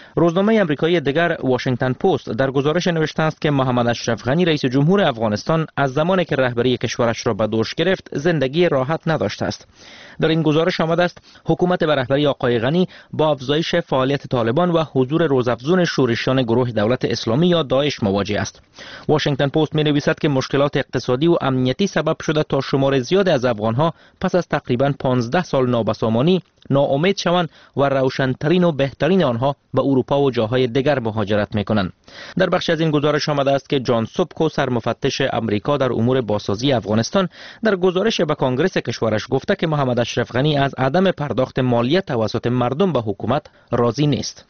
روزنامه آمریکایی دیگر واشنگتن پست در گزارش نوشته است که محمد اشرف غنی رئیس جمهور افغانستان از زمانی که رهبری کشورش را به دوش گرفت زندگی راحت نداشته است. در این گزارش آمده است حکومت به رهبری آقای غنی با افزایش فعالیت طالبان و حضور روزافزون شورشیان گروه دولت اسلامی یا داعش مواجه است. واشنگتن پست می نویسد که مشکلات اقتصادی و امنیتی سبب شده تا شمار زیادی از افغانها پس از تقریباً 15 سال نابسامانی ناامید شوند و روشن‌ترین و بهترین آنها به اروپا و جاهای دیگر مهاجرت می‌کنند. در بخش از این گزارش آمده است که جان سوبکو سرمفتش امریکا در امور بازسازی افغانستان در گزارش به کنگره کشورش گفته که محمد اشرف غنی از عدم پرداخت مالیه توسط مردم به حکومت راضی نیست.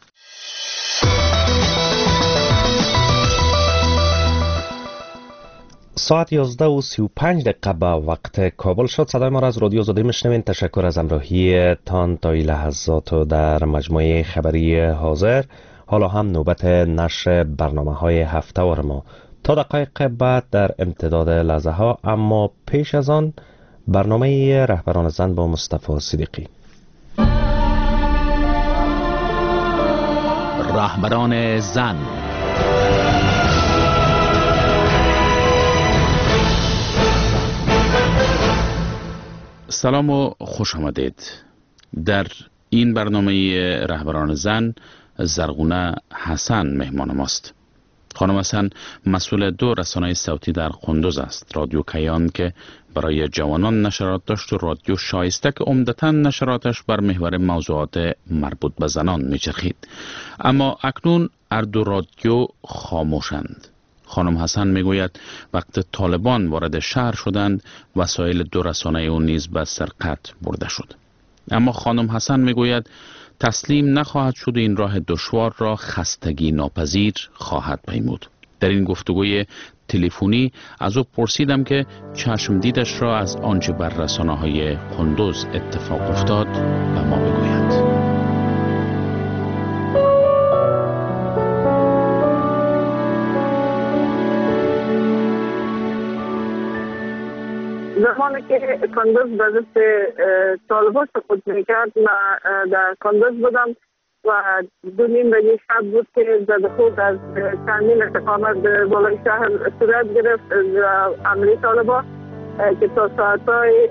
ساعت 11:35 به وقت کابل شد. صدای ما را از رادیو آزادی میشنوین. تشکر از همراهی تان تا این لحظات در مجموعه خبری حاضر. حالا هم نوبت نشر برنامه‌های هفته‌وار ما تا دقایق بعد در امتداد لحظه ها، اما پیش از آن برنامه رهبران زن با مصطفی صدیقی. رهبران زن. سلام و خوش آمدید. در این برنامه رهبران زن زرغونه حسن مهمان ماست. خانم حسن مسئول 2 رسانه صوتی در قندوز است، رادیو کیان که برای جوانان نشرات داشت و رادیو شایسته که عمدتاً نشراتش بر محور موضوعات مربوط به زنان میچرخید. اما اکنون هر 2 رادیو خاموشند. خانم حسن میگوید وقت طالبان وارد شهر شدند وسایل 2 رسانه او نیز به سرقت برده شد. اما خانم حسن میگوید تسلیم نخواهد شد و این راه دشوار را خستگی ناپذیر خواهد پیمود. در این گفتگوی تلفنی از او پرسیدم که چشم دیدش را از آنچه بر رسانه‌های قندوز اتفاق افتاد به ما بگوید. زمانی که کندوز به دست طالبان سقوط میکرد، من در کندوز بودم و 2:30 بجه شب بود که زد خود از تامین استقامت بالای شهر صورت گرفت عملی طالبان که تا ساعتهای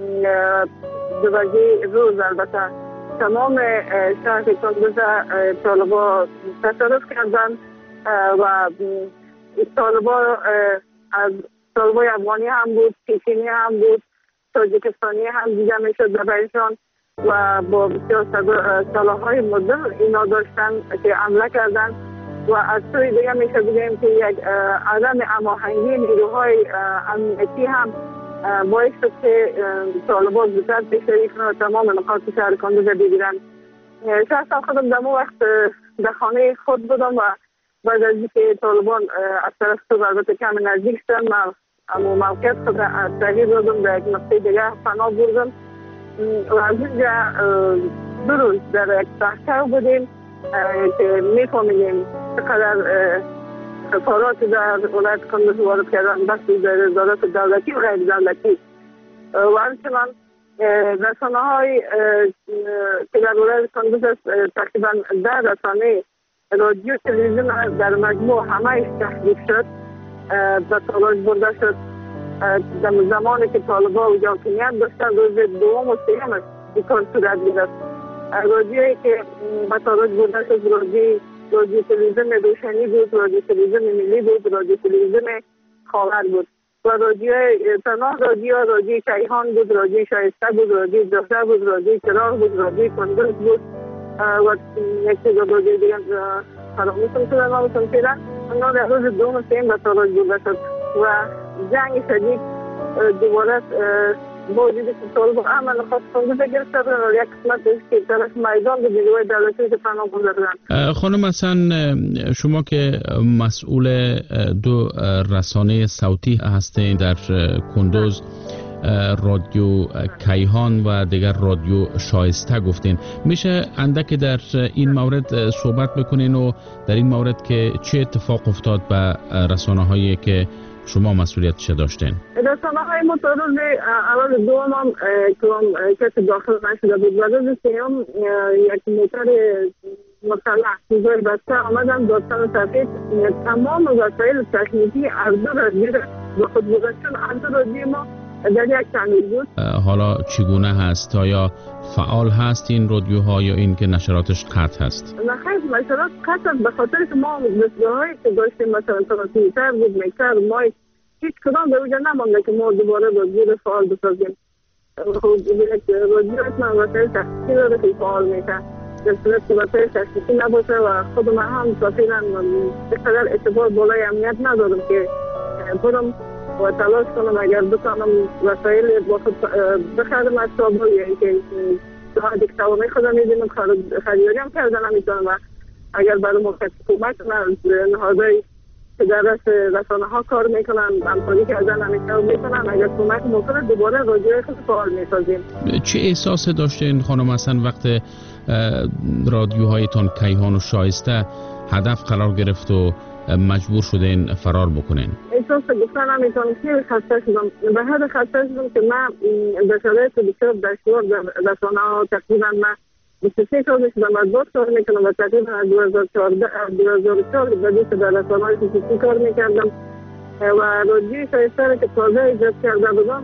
2 بجه روز البته تمام شهر کندوز طالبان تصرف کردند و طالبان از طالبای افغانی هم بود، چچنی هم بود، تاجیکستانی هم دیده میشد برایشان و با بسیار سلاح‌های مدرن اینا داشتن که حمله کردن و از سوی دیگه میشه بگیم که یک عدم هماهنگی نیروهای امنیتی هم باعث شد که طالبان زودتر پیشروی کنند و تمام نقاط شهر کندوز بگیرن. شخصا خودم در اون وقت در خانه خود بودم و بعد از اینکه طالبان از طرف تو البته کم نزدیک شدن، من اما موقعیت خود تغییر دادم، در یک نقطه دیگه پناه بردم و از اینجا 2 روز در یک تحقیق بودیم که میفهمیدیم چقدر خسارات در ولایت کندوز وارد کردن بخشی در ادارات دولتی و غیر دولتی و همچنان رسانه‌های که در ولایت کندوز تقریبا 10 رسانه رادیو تلویزیون در مجموع همه‌اش تحریف شد، به تاراج برده شد. در زمانی که طالبان و حاکمیت داشتن روز 2 و 3 این کار صورت گرفت. رادیویی که به تاراج برده شد رادیو تلویزیون روشنی بود، رادیو تلویزیون ملی بود، رادیو تلویزیون خاور بود و رادیو کیهان بود، رادیو شایسته بود، رادیو دختر بود، رادیو چراغ بود، رادیو کندوز بود و یک رادیو دیگه فراموشم شده نامشون فعلا. اونا در روز 2 و 3 به تاراج برده شد و جنگ شدید دوباره با وجودی که طالبان عمل خاص کندوز گرفته بودن و یک قسمتش که طرف میدان به نیروهای دولتی که پناه برده بودن. خانم حسن، شما که مسئول 2 رسانه صوتی هستین در کندوز، رادیو کیهان و دیگر رادیو شایسته گفتین، میشه اندک در این مورد صحبت بکنین و در این مورد که چه اتفاق افتاد به رسانه هایی که شما مسئولیتش داشتین؟ رسانه های متعرض اول 2 هم کسی داخل نشده بود و روز 3 یک موتر مسلح چیزای بسته آمدن داستان سفید تمام وسایل تکنیکی از دو رادیو به خود گذاشتن. از دو رادیو ما در یک تعمیر بود. حالا چگونه هست؟ آیا فعال هست این رادیوها یا این که نشراتش قطع هست؟ نه خیلی نشرات قطع است، به خاطر که ما دستگاه‌هایی که داشتیم مثلا ترانسمیتر بود، میکسر، مایک، هیچ کدام در اونجا نمانده که ما دوباره رادیو فعال بسازیم. رادیو اسم وسایل تحقیقی داره که فعال میشه. در صورت که وسایل تحقیقی نباشه و خود من هم کافیاً بقدر اعتبار بالای امنیت ندارم که برم و تلاش کنم اگر بتانم وسایل با خود بخرم از تابو یا اینکه دیگه توانه خودم میدونم خریداری هم کردن نمیتونم و اگر برای موقع حکومت از نهادهای که در رسانه ها کار میکنن همکاری کردن همیشه میکنن اگر کمک ممکنه دوباره رادیوی خود فعال میسازیم. چه احساس داشته این خانم اصلا وقت رادیوهایتان کیهان و شایسته هدف قرار گرفت و مجبور شدین فرار بکنین؟ احساس گفتن نمیتونم خیلی خسته شدم. به حد خسته شدم که من به شرایط بسیار دشوار در رسانه ها تقریبا من 23 سال شدم مطبوعات کار میکنم و تقریبا از 2004 بدی که در رسانه های خصوصی کار میکردم و رادیوی شایسته که تازه ایجاد کرده بودم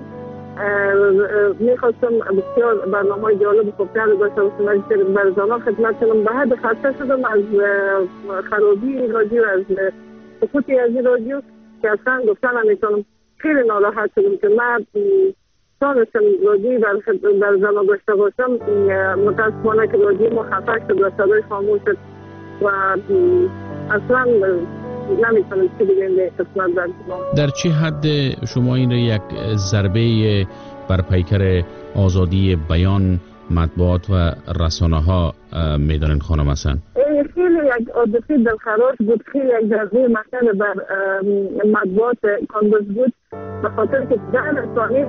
میخواستم بسیار برنامه‌های جالب و خوبتر داشته باشم برای زمان خدمت کنم. به حد خسته شدم از خرابی رادیو، از سقوطی از رادیو که اصلا گفتن نمیتونم. خیلی ناراحت شدم که من تانستم رادیو در زمان داشته باشم. متاسفانه که رادیو ما خفه شد و صدای خاموش شد و اصلا نمیتونم چی بگیم به قسمت در چه حد شما این را یک ضربه بر پیکر آزادی بیان مطبوعات و رسانه ها میدانین خانم حسن؟ خیلی یک عادتی دلخراش بود، خیلی یک ضربه مثلا بر مطبوعات کاندوز بود به خاطر که در رسانه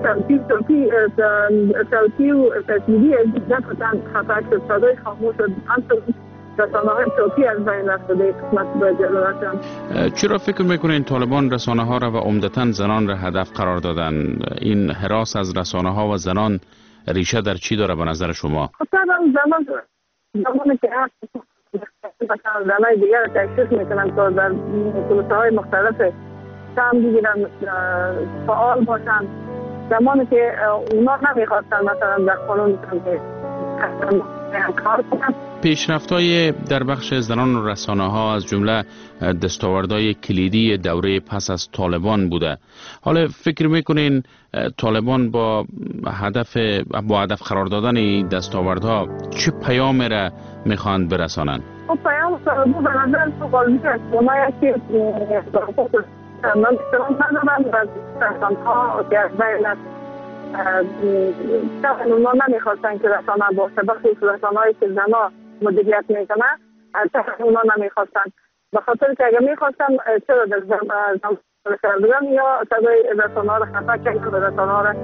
صوتی و تصویری دفتن خفه شد، صدای خاموش شد، رسانه های صوتی از بین رفته به قسمت به جلالتم. چرا فکر میکنین طالبان رسانه ها را و عمدتاً زنان را هدف قرار دادن؟ این هراس از رسانه ها و زنان ریشه در چی داره به نظر شما؟ خب زمانی که زنای دیگر را تشخیص میکنن تا در کلوسه های مختلف سهم بگیرن، فعال باشن، زمانی که اونا نمیخواستن مثلا در قانون که کار کنن. پیشرفت‌های در بخش زنان و رسانه ها از جمله دستاوردهای کلیدی دوره پس از طالبان بوده. حالا فکر میکنین طالبان با هدف قرار دادن این دستاوردها چه پیامی را میخواند برسانند؟ خب پیام سربو به نظر تو قلبی است. اونایی که من احترام ندارم و رسانه‌ها که از بین است اونا نمیخواستن که رسانه باشه، بخصوص رسانه‌هایی که زنها مدیریت میکنن اونا نمیخواستن، به خاطر که اگر میخواستن چرا در زمان کردن یا صدای رسانه‌ها را خفه کردن و رسانه‌ها را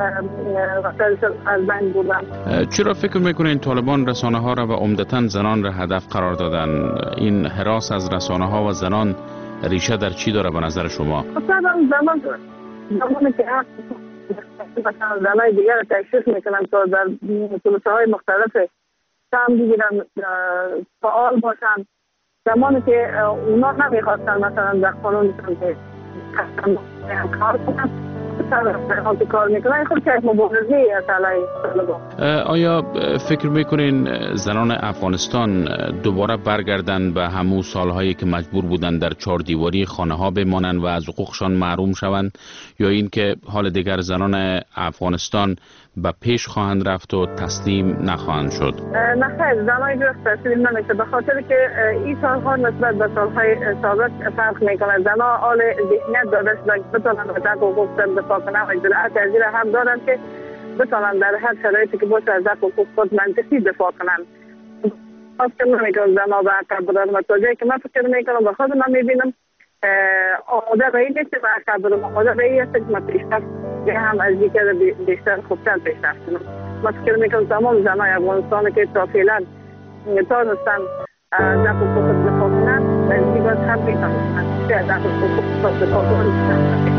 از بین بردن. چرا فکر میکنین طالبان رسانه ها را و عمدتاً زنان را هدف قرار دادن؟ این هراس از رسانه ها و زنان ریشه در چی داره به نظر شما؟ زمانی که مثلا زنای دیگر را تشخیص میکنن تا در کلوسه های مختلف سهم بگیرن، فعال باشن، زمانی که اونا نمیخواستن مثلا در قانون که کار کنن کار میکنن، خود که مبارزه آیا فکر میکنین زنان افغانستان دوباره برگردن به همون سالهایی که مجبور بودن در چهار دیواری خانه ها بمانند و از حقوقشان محروم شوند، یا این که حال دیگر زنان افغانستان به پیش خواهند رفت و تسلیم نخواهند شد؟ نه خیر، زنان درست تسلیم نمیشه، به خاطر که این سالها نسبت به سالهای سابق فرق میکنه. زنان حال ذهنیت داده شدن که بتونن از حقوق دفاع کنن و اجرات از این هم دارن که بتونن در هر شرایطی که باشه از حقوق خود منطقی دفاع کنن. فکر نمیکنم زنان به عقب برن و تا جایی که من فکر میکنم به خود من میبینم آماده به این نیست و عقب برم، آماده به این است که من پیشرفت هم از دیگر بیشتر خوبتر پیشرفت کنم. من فکر میکنم تمام زنای افغانستان که تا فعلا تانستن از حقوق خود دفاع کنن و از دیگر هم میتونن که از حقوق خود دفاع کنن.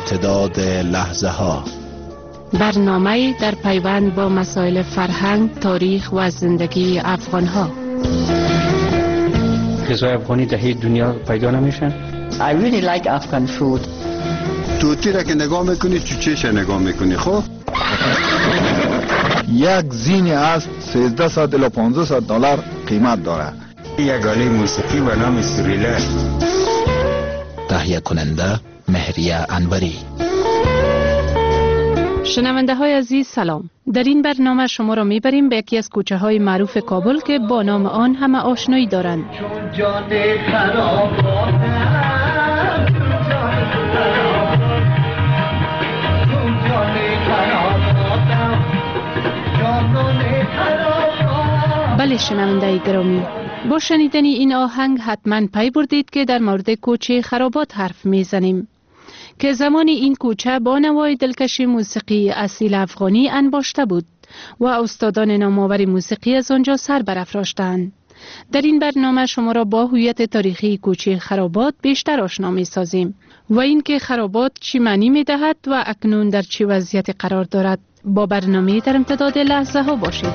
امتداد لحظه ها. برنامه در پیوند با مسائل فرهنگ، تاریخ و زندگی افغان ها. غذای افغانی در هیچ دنیا پیدا نمیشن. I really like Afghan food. توتی را که نگاه میکنی چوچهش نگاه میکنی. خب یک زین از 1300 الی 1500 دلار قیمت داره. یک آله موسیقی به نام سوریله. تهیه کننده مهریه انوری. شنونده های عزیز سلام. در این برنامه شما را میبریم به یکی از کوچه های معروف کابل که با نام آن همه آشنایی دارند. بله شنونده گرامی، با شنیدن این آهنگ حتما پی بردید که در مورد کوچه خرابات حرف میزنیم که زمان این کوچه با نوای دلکش موسیقی اصیل افغانی انباشته بود و استادان نامآور موسیقی از آنجا سر برافراشتند. در این برنامه شما را با هویت تاریخی کوچه خرابات بیشتر آشنا می سازیم و اینکه خرابات چی معنی می دهد و اکنون در چه وضعیتی قرار دارد. با برنامه در امتداد لحظه ها باشید.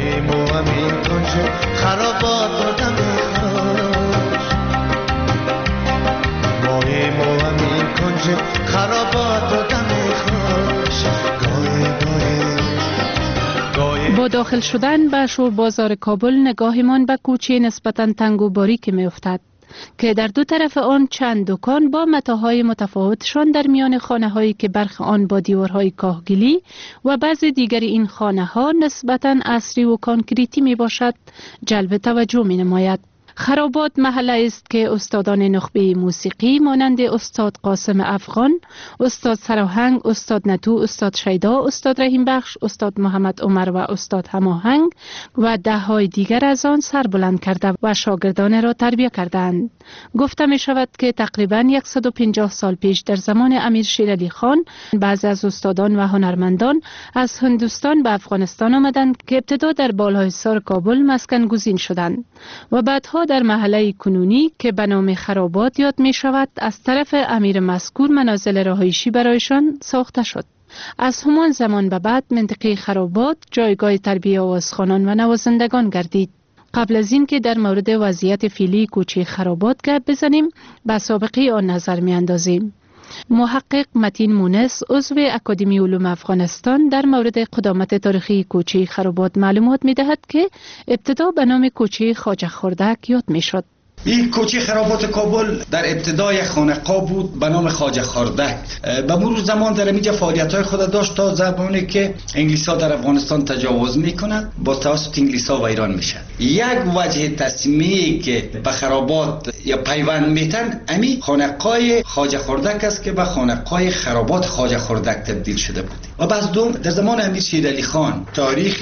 با داخل شدن به شور بازار کابل نگاهمان به کوچه نسبتاً تنگ و باریک می افتد که در دو طرف آن چند دکان با متاهای متفاوتشان در میان خانه هایی که برخ آن با دیوارهای کاهگلی و بعض دیگر این خانه ها نسبتاً عصری و کانکریتی می باشد جلب توجه می نماید. خرابات محله است که استادان نخبه موسیقی مانند استاد قاسم افغان، استاد سراهنگ، استاد نتو، استاد شیدا، استاد رحیم بخش، استاد محمد عمر و استاد هماهنگ و ده‌های دیگر از آن سر بلند کرده و شاگردان را تربیت کردند. گفته می شود که تقریباً 150 سال پیش در زمان امیر شیر علی خان بعضی از استادان و هنرمندان از هندوستان به افغانستان آمدند که ابتدا در بالایسار کابل مسکن گزین شدند و بعدها در محله کنونی که به نام خرابات یاد می شود از طرف امیر مذکور منازل رهایشی برایشان ساخته شد. از همان زمان به بعد منطقه خرابات جایگاه تربیت آوازخوانان و نوازندگان گردید. قبل از این که در مورد وضعیت فعلی کوچه خرابات گپ بزنیم به سابقه آن نظر می اندازیم. محقق متین مونس عضو اکادمی علوم افغانستان در مورد قدامت تاریخی کوچه خرابات معلومات می دهد که ابتدا به نام کوچه خواجه خردک یاد می شد. این کوچه خرابات کابل در ابتدای خانقاه بود به نام خواجه خردک. به مرور زمان در اینجا فعالیت‌های خود داشت تا زمانی که انگلیس‌ها در افغانستان تجاوز میکنند با توسط انگلیس‌ها ویران میشن. یک وجه تسمیه که به خرابات یا پیوند میتن امی خانقاه خواجه خردک است که به خانقاه خرابات خواجه خردک تبدیل شده بود. و بعد در زمان امیر شیر علی خان تاریخ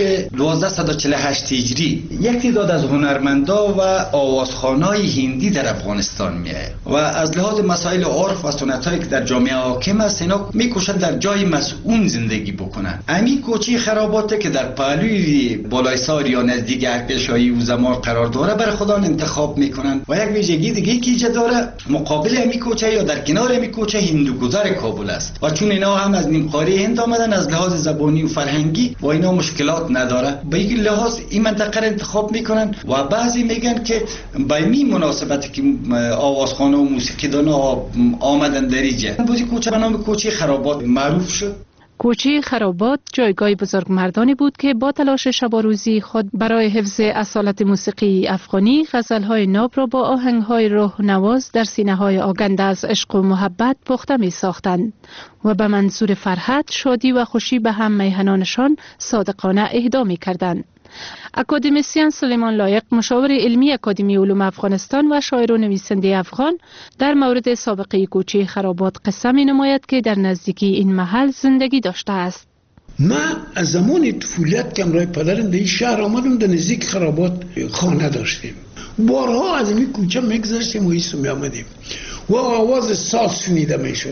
1248 هجری یک تعداد از هنرمندا و آوازخوانای هندی در افغانستان میاد و از لحاظ مسائل عرف و سنتایی که در جامعه حاکم است اینا میکوشن در جای مسئول زندگی بکنن. همین کوچه خرابات که در پهلوی بالایسار یا نزدیک اردشاهی و زمان قرار داره برای خودان انتخاب میکنن و یک ویژگی دیگه که ایجاد داره مقابل همین کوچه یا در کنار همین کوچه هندوگذر کابل است و چون اینا هم از نیمقاره هند آمدن از لحاظ زبانی و فرهنگی و اینا مشکلات نداره به این لحاظ این منطقه را انتخاب میکنن و بعضی میگن که با این مناسبتی که آوازخوانه و موسیقیدان آمدن در اینجا بودی کوچه به نام کوچه خرابات معروف شد. کوچه خرابات جایگاه بزرگمردانی بود که با تلاش شب و روزی خود برای حفظ اصالت موسیقی افغانی غزل‌های ناب را با آهنگ‌های روح نواز در سینه‌های آگنده از عشق و محبت پخته می‌ساختند و به منظور فرحت، شادی و خوشی به هم میهنانشان صادقانه اهدا می‌کردند. اکادمیسین سلیمان لایق مشاور علمی اکادمی علوم افغانستان و شاعر و نویسنده افغان در مورد سابقه کوچه خرابات قصه می نماید که در نزدیکی این محل زندگی داشته است. ما از زمان طفولیت که امرای پدرم در این شهر آمدم در نزدیک خرابات خانه داشتیم. بارها از این کوچه میگذشتیم و ایسو می آمدیم و آواز ساز شنیده می شد.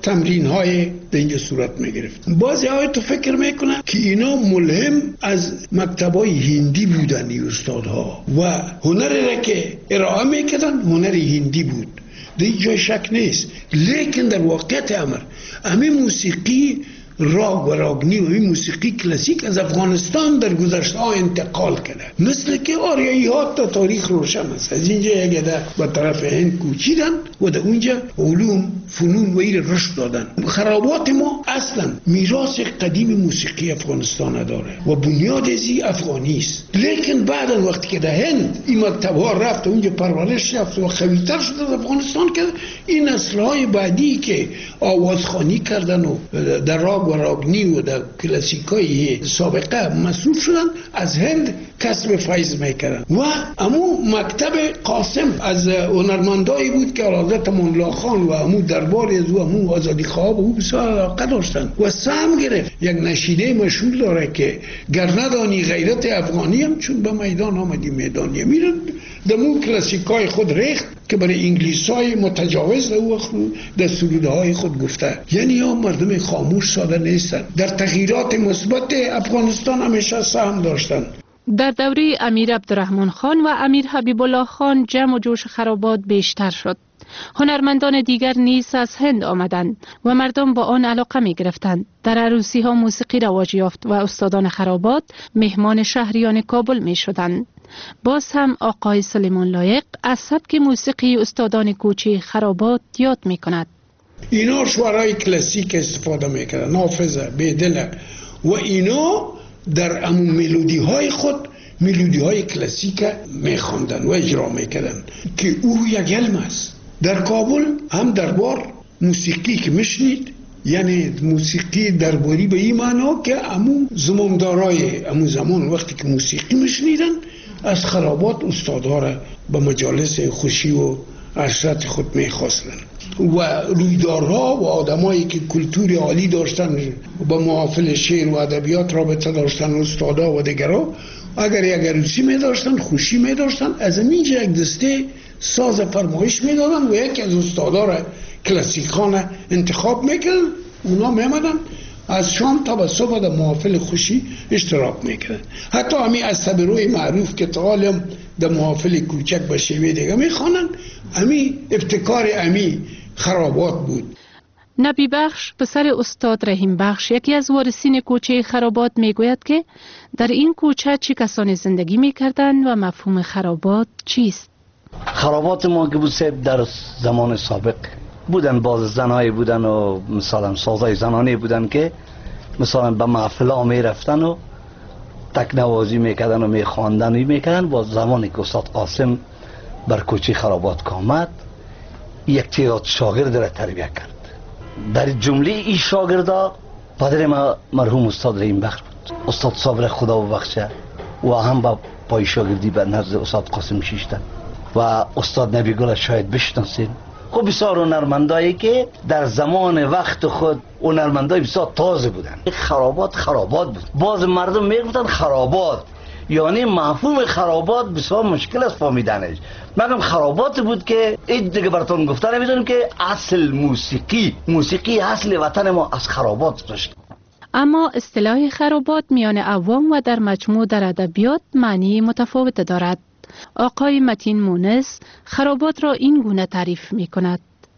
تمرین های در اینجا صورت میگرفت. بعضی های تو فکر میکنن که اینا ملهم از مکتبای هندی بودن این استادها و هنری را که ارائه میکردن هنر هندی بود، در اینجا شک نیست. لیکن در واقعیت امر همین موسیقی راگ و راگنی و این موسیقی کلاسیک از افغانستان در گذشته ها انتقال کرده، مثل که آریایی ها تا تاریخ روشن است. از اینجا یک عده به طرف هند کوچیدن و در اونجا علوم فنون و این رشد دادن. خرابات ما اصلا میراث قدیم موسیقی افغانستان داره و بنیاد ازی افغانی است. لیکن بعدا وقتی که در هند این مکتب ها رفت اونجا پرورش یافت و قوی‌تر شد از افغانستان، که این نسل‌های بعدی که آوازخوانی کردن و در راگ و راگنی و در کلاسیکای سابقه مصروف شدن، از هند کسب فیض میکردن. و امو مکتب قاسم از هنرمندایی بود که حضرت مولا خان و امو دربار از امو آزادی خواه و بسیار علاقه داشتن و سهم گرفت. یک نشیده مشهور داره که گر ندانی غیرت افغانی هم چون به میدان آمدی میدانی میرن. دمو کلاسیکای خود ریخت که برای انگلیسای متجاوز او در سروده های خود گفته. یعنی ها مردم خاموش ساده نیستن، در تغییرات مثبت افغانستان همیشه سهم داشتن. در دوره امیر عبدالرحمن خان و امیر حبیب الله خان جمع و جوش خرابات بیشتر شد. هنرمندان دیگر نیز از هند آمدند و مردم با آن علاقه می گرفتند. در عروسی ها موسیقی رواج یافت و استادان خرابات مهمان شهریان کابل می شدند. باز هم آقای سلیمان لایق از سبک موسیقی استادان کوچه خرابات یاد می کند. اینا شعرهای کلاسیک استفاده میکردن، نافذه، بیدله، و اینا در امون ملودی های خود ملودی های کلاسیک میخواندن و اجرا میکردن که او یک علم است. در کابل هم دربار موسیقی که میشنید، یعنی موسیقی درباری به این معنا که امون زماندارای امون زمان وقتی که موسیقی میشنیدن از خرابات استادها را به مجالس خوشی و عشرت خود میخواستن و رویدارها و آدمایی که کلتور عالی داشتن با محافل شعر و ادبیات رابطه داشتن، استادا و دیگرها، اگر یک عروسی می داشتن، خوشی می داشتن، از اینجا یک دسته ساز فرمایش می دادن و یکی از استادا را کلاسیکان انتخاب میکردن. اونا میمدن از شام تا به صبح در محافل خوشی اشتراک میکردن. حتی همین از صبروی معروف که تعالیم در محافل کوچک به شیوه دیگه میخوانن، همین ابتکار همین خرابات بود. نبی بخش پسر استاد رحیم بخش یکی از وارثین کوچه خرابات میگوید که در این کوچه چه کسانی زندگی میکردند و مفهوم خرابات چیست؟ خرابات ما که بود در زمان سابق بودن، باز زنایی بودن و مثلا سازای زنانی بودن که مثلا به محفل ها می رفتن و تکنوازی میکردن و میخواندن و میکردن. با زمانی که استاد قاسم بر کوچه خرابات آمد، یک تعداد شاگرد را تربیت کرد. در جمله این شاگردا پدر ما مرحوم استاد رحیم بخش بود. استاد صابر خدا ببخشه و هم با پای شاگردی به نزد استاد قاسم شیشتن و استاد نبی گل شاید بشناسین. خب بسیار هنرمندایی که در زمان وقت خود هنرمندای بسیار تازه بودن. خرابات بود. باز مردم میگفتن خرابات، یعنی مفهوم خرابات بسیار مشکل است فهمیدنش. مگم خرابات بود که این دیگه براتون گفتن نمیدونم که اصل موسیقی اصل وطن ما از خرابات داشت. اما اصطلاح خرابات میان عوام و در مجموع در ادبیات معنی متفاوت دارد. آقای متین مونس خرابات را این گونه تعریف می کند.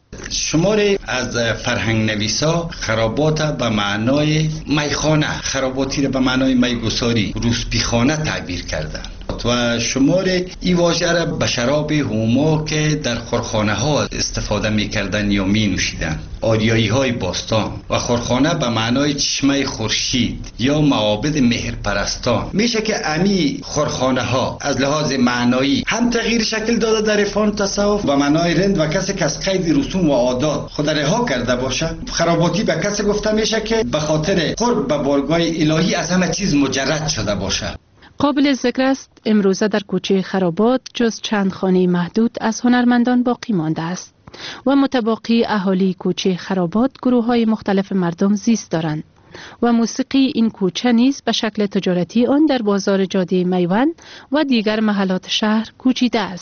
شماری از فرهنگ نویسا خرابات به معنای میخانه، خراباتی را به معنای میگساری، روسپیخانه تعبیر کردن و شمار این واژه را به شراب هوما که در خورخانه ها استفاده می کردن یا می نوشیدن، آریایی های باستان، و خورخانه به معنای چشمه خورشید یا معابد مهرپرستان. میشه که امی خورخانه ها از لحاظ معنایی هم تغییر شکل داده در عرفان تصوف و معنای رند و کسی که از قید رسوم و عادات خود رها کرده باشه. خراباتی به کسی گفته میشه که به خاطر قرب به بارگاه الهی از همه چیز مجرد شده باشه. قابل ذکر است امروزه در کوچه خرابات جز چند خانه محدود از هنرمندان باقی مانده است و متباقی اهالی کوچه خرابات گروه های مختلف مردم زیست دارند و موسیقی این کوچه نیز به شکل تجارتی آن در بازار جاده میوند و دیگر محلات شهر کوچیده است.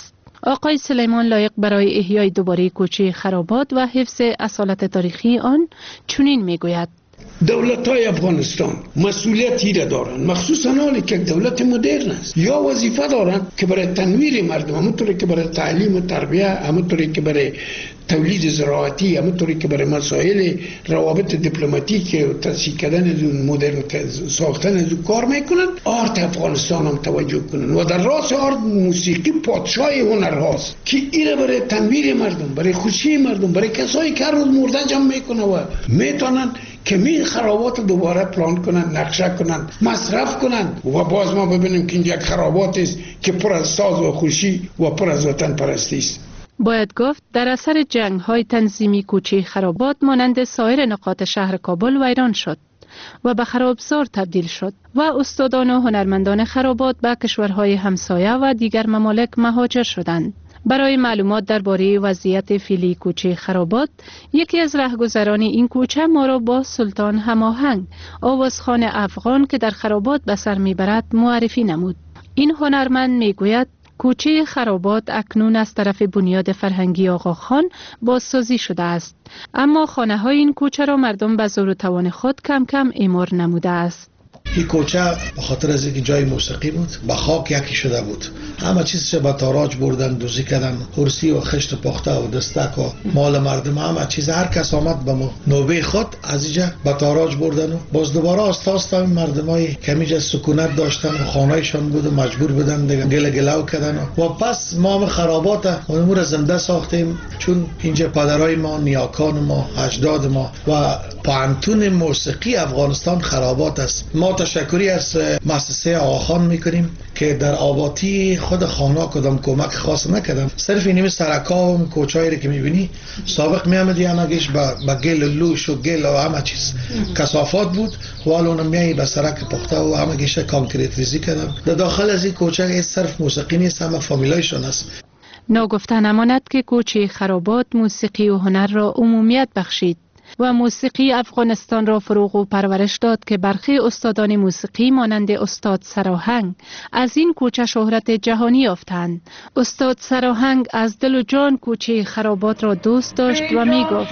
آقای سلیمان لایق برای احیای دوباره کوچه خرابات و حفظ اصالت تاریخی آن چنین میگوید: دولت‌های افغانستان مسئولیتی را دارند، مخصوصا حالی که دولت مدرن است. یا وظیفه دارند که برای تنویر مردم، همونطوری که برای تعلیم و تربیت، همونطوری که برای تولید زراعتی، همونطوری که برای مسائل روابط دیپلماتیک و تسهیل کردن مدرن ساختن از کار میکنن، آرت افغانستان هم توجه کنن. و در راس آرت موسیقی پادشاه هنرهاست که ایره برای تنویر مردم، برای خوشی مردم، برای کسایی که هر روز مرده جمع میکنن و میتونن که این خرابات دوباره پلان کنن، نقشه کنن، مصرف کنن. و باز ما ببینیم که اینجا خرابات است که پر از ساز و خوشی و پر از وطن پرستی است. باید گفت در اثر جنگ‌های تنظیمی کوچه خرابات مانند سایر نقاط شهر کابل ویران شد و به خرابزار تبدیل شد و استادان و هنرمندان خرابات به کشورهای همسایه و دیگر ممالک مهاجر شدند. برای معلومات درباره وضعیت فعلی کوچه خرابات، یکی از رهگذران این کوچه ما را با سلطان هماهنگ، آوازخوان افغان که در خرابات به سر میبرد، معرفی نمود. این هنرمند میگوید کوچه خرابات اکنون از طرف بنیاد فرهنگی آقاخان بازسازی شده است، اما خانه های این کوچه را مردم به زور و توان خود کم کم اعمار نموده است. این کوچه به خاطر از اینکه جای موسیقی بود به خاک یکی شده بود. همه چیزش به تاراج بردن، دوزی کردن، کرسی و خشت پخته و دستک و مال مردم، همه چیز. هر کس آمد به نوبه خود از اینجا به تاراج بردن و باز دوباره آستاستم مردمای کمیجا سکونت داشتن و خانه‌شان بود و مجبور بودن دیگه گلو کردن و پس ما هم خرابات امور زنده ساختیم، چون اینجا پدرای ما، نیاکان ما، اجداد ما و پانتون موسیقی افغانستان خرابات است. ما تشکری از مؤسسه آقاخان میکنیم که در آبادی خود خانه کدام کمک خاص نکردن. صرف اینیم سرکا و کوچه‌ای که میبینی سابق میامدی همگیش با گل لوش و گل و همه چیز کثافات بود و الان میای به سرک پخته و همگیش کانکریت ریزی کردن. در داخل از این کوچه صرف موسیقی نیست، همه فامیلایشون است. ناگفته نماند که کوچه خرابات موسیقی و هنر را عمومیت بخشید و موسیقی افغانستان را فروغ و پرورش داد که برخی استادان موسیقی مانند استاد سراهنگ از این کوچه شهرت جهانی یافتند. استاد سراهنگ از دل و جان کوچه خرابات را دوست داشت و می گفت: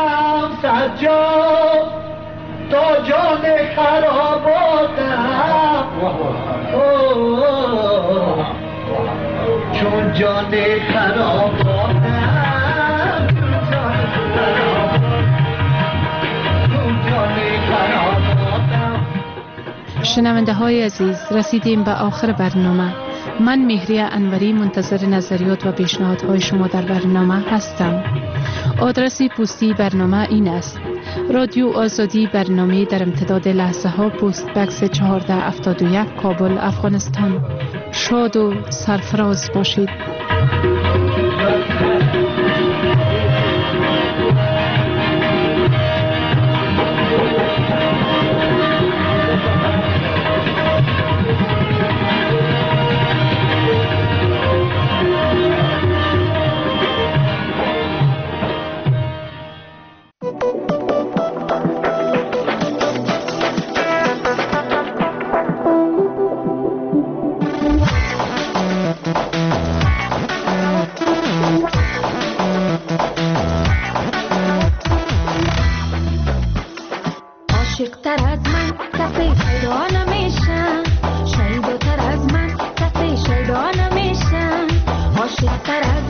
تا جان چون جان شنونده های عزیز، رسیدیم به آخر برنامه. من مهریه انوری منتظر نظریات و پیشنهادهای شما در برنامه هستم. آدرس پستی برنامه این است: رادیو آزادی، برنامه در امتداد لحظه ها، پست بکس 1471 کابل، افغانستان. شاد و سرفراز باشید. عاشق تر از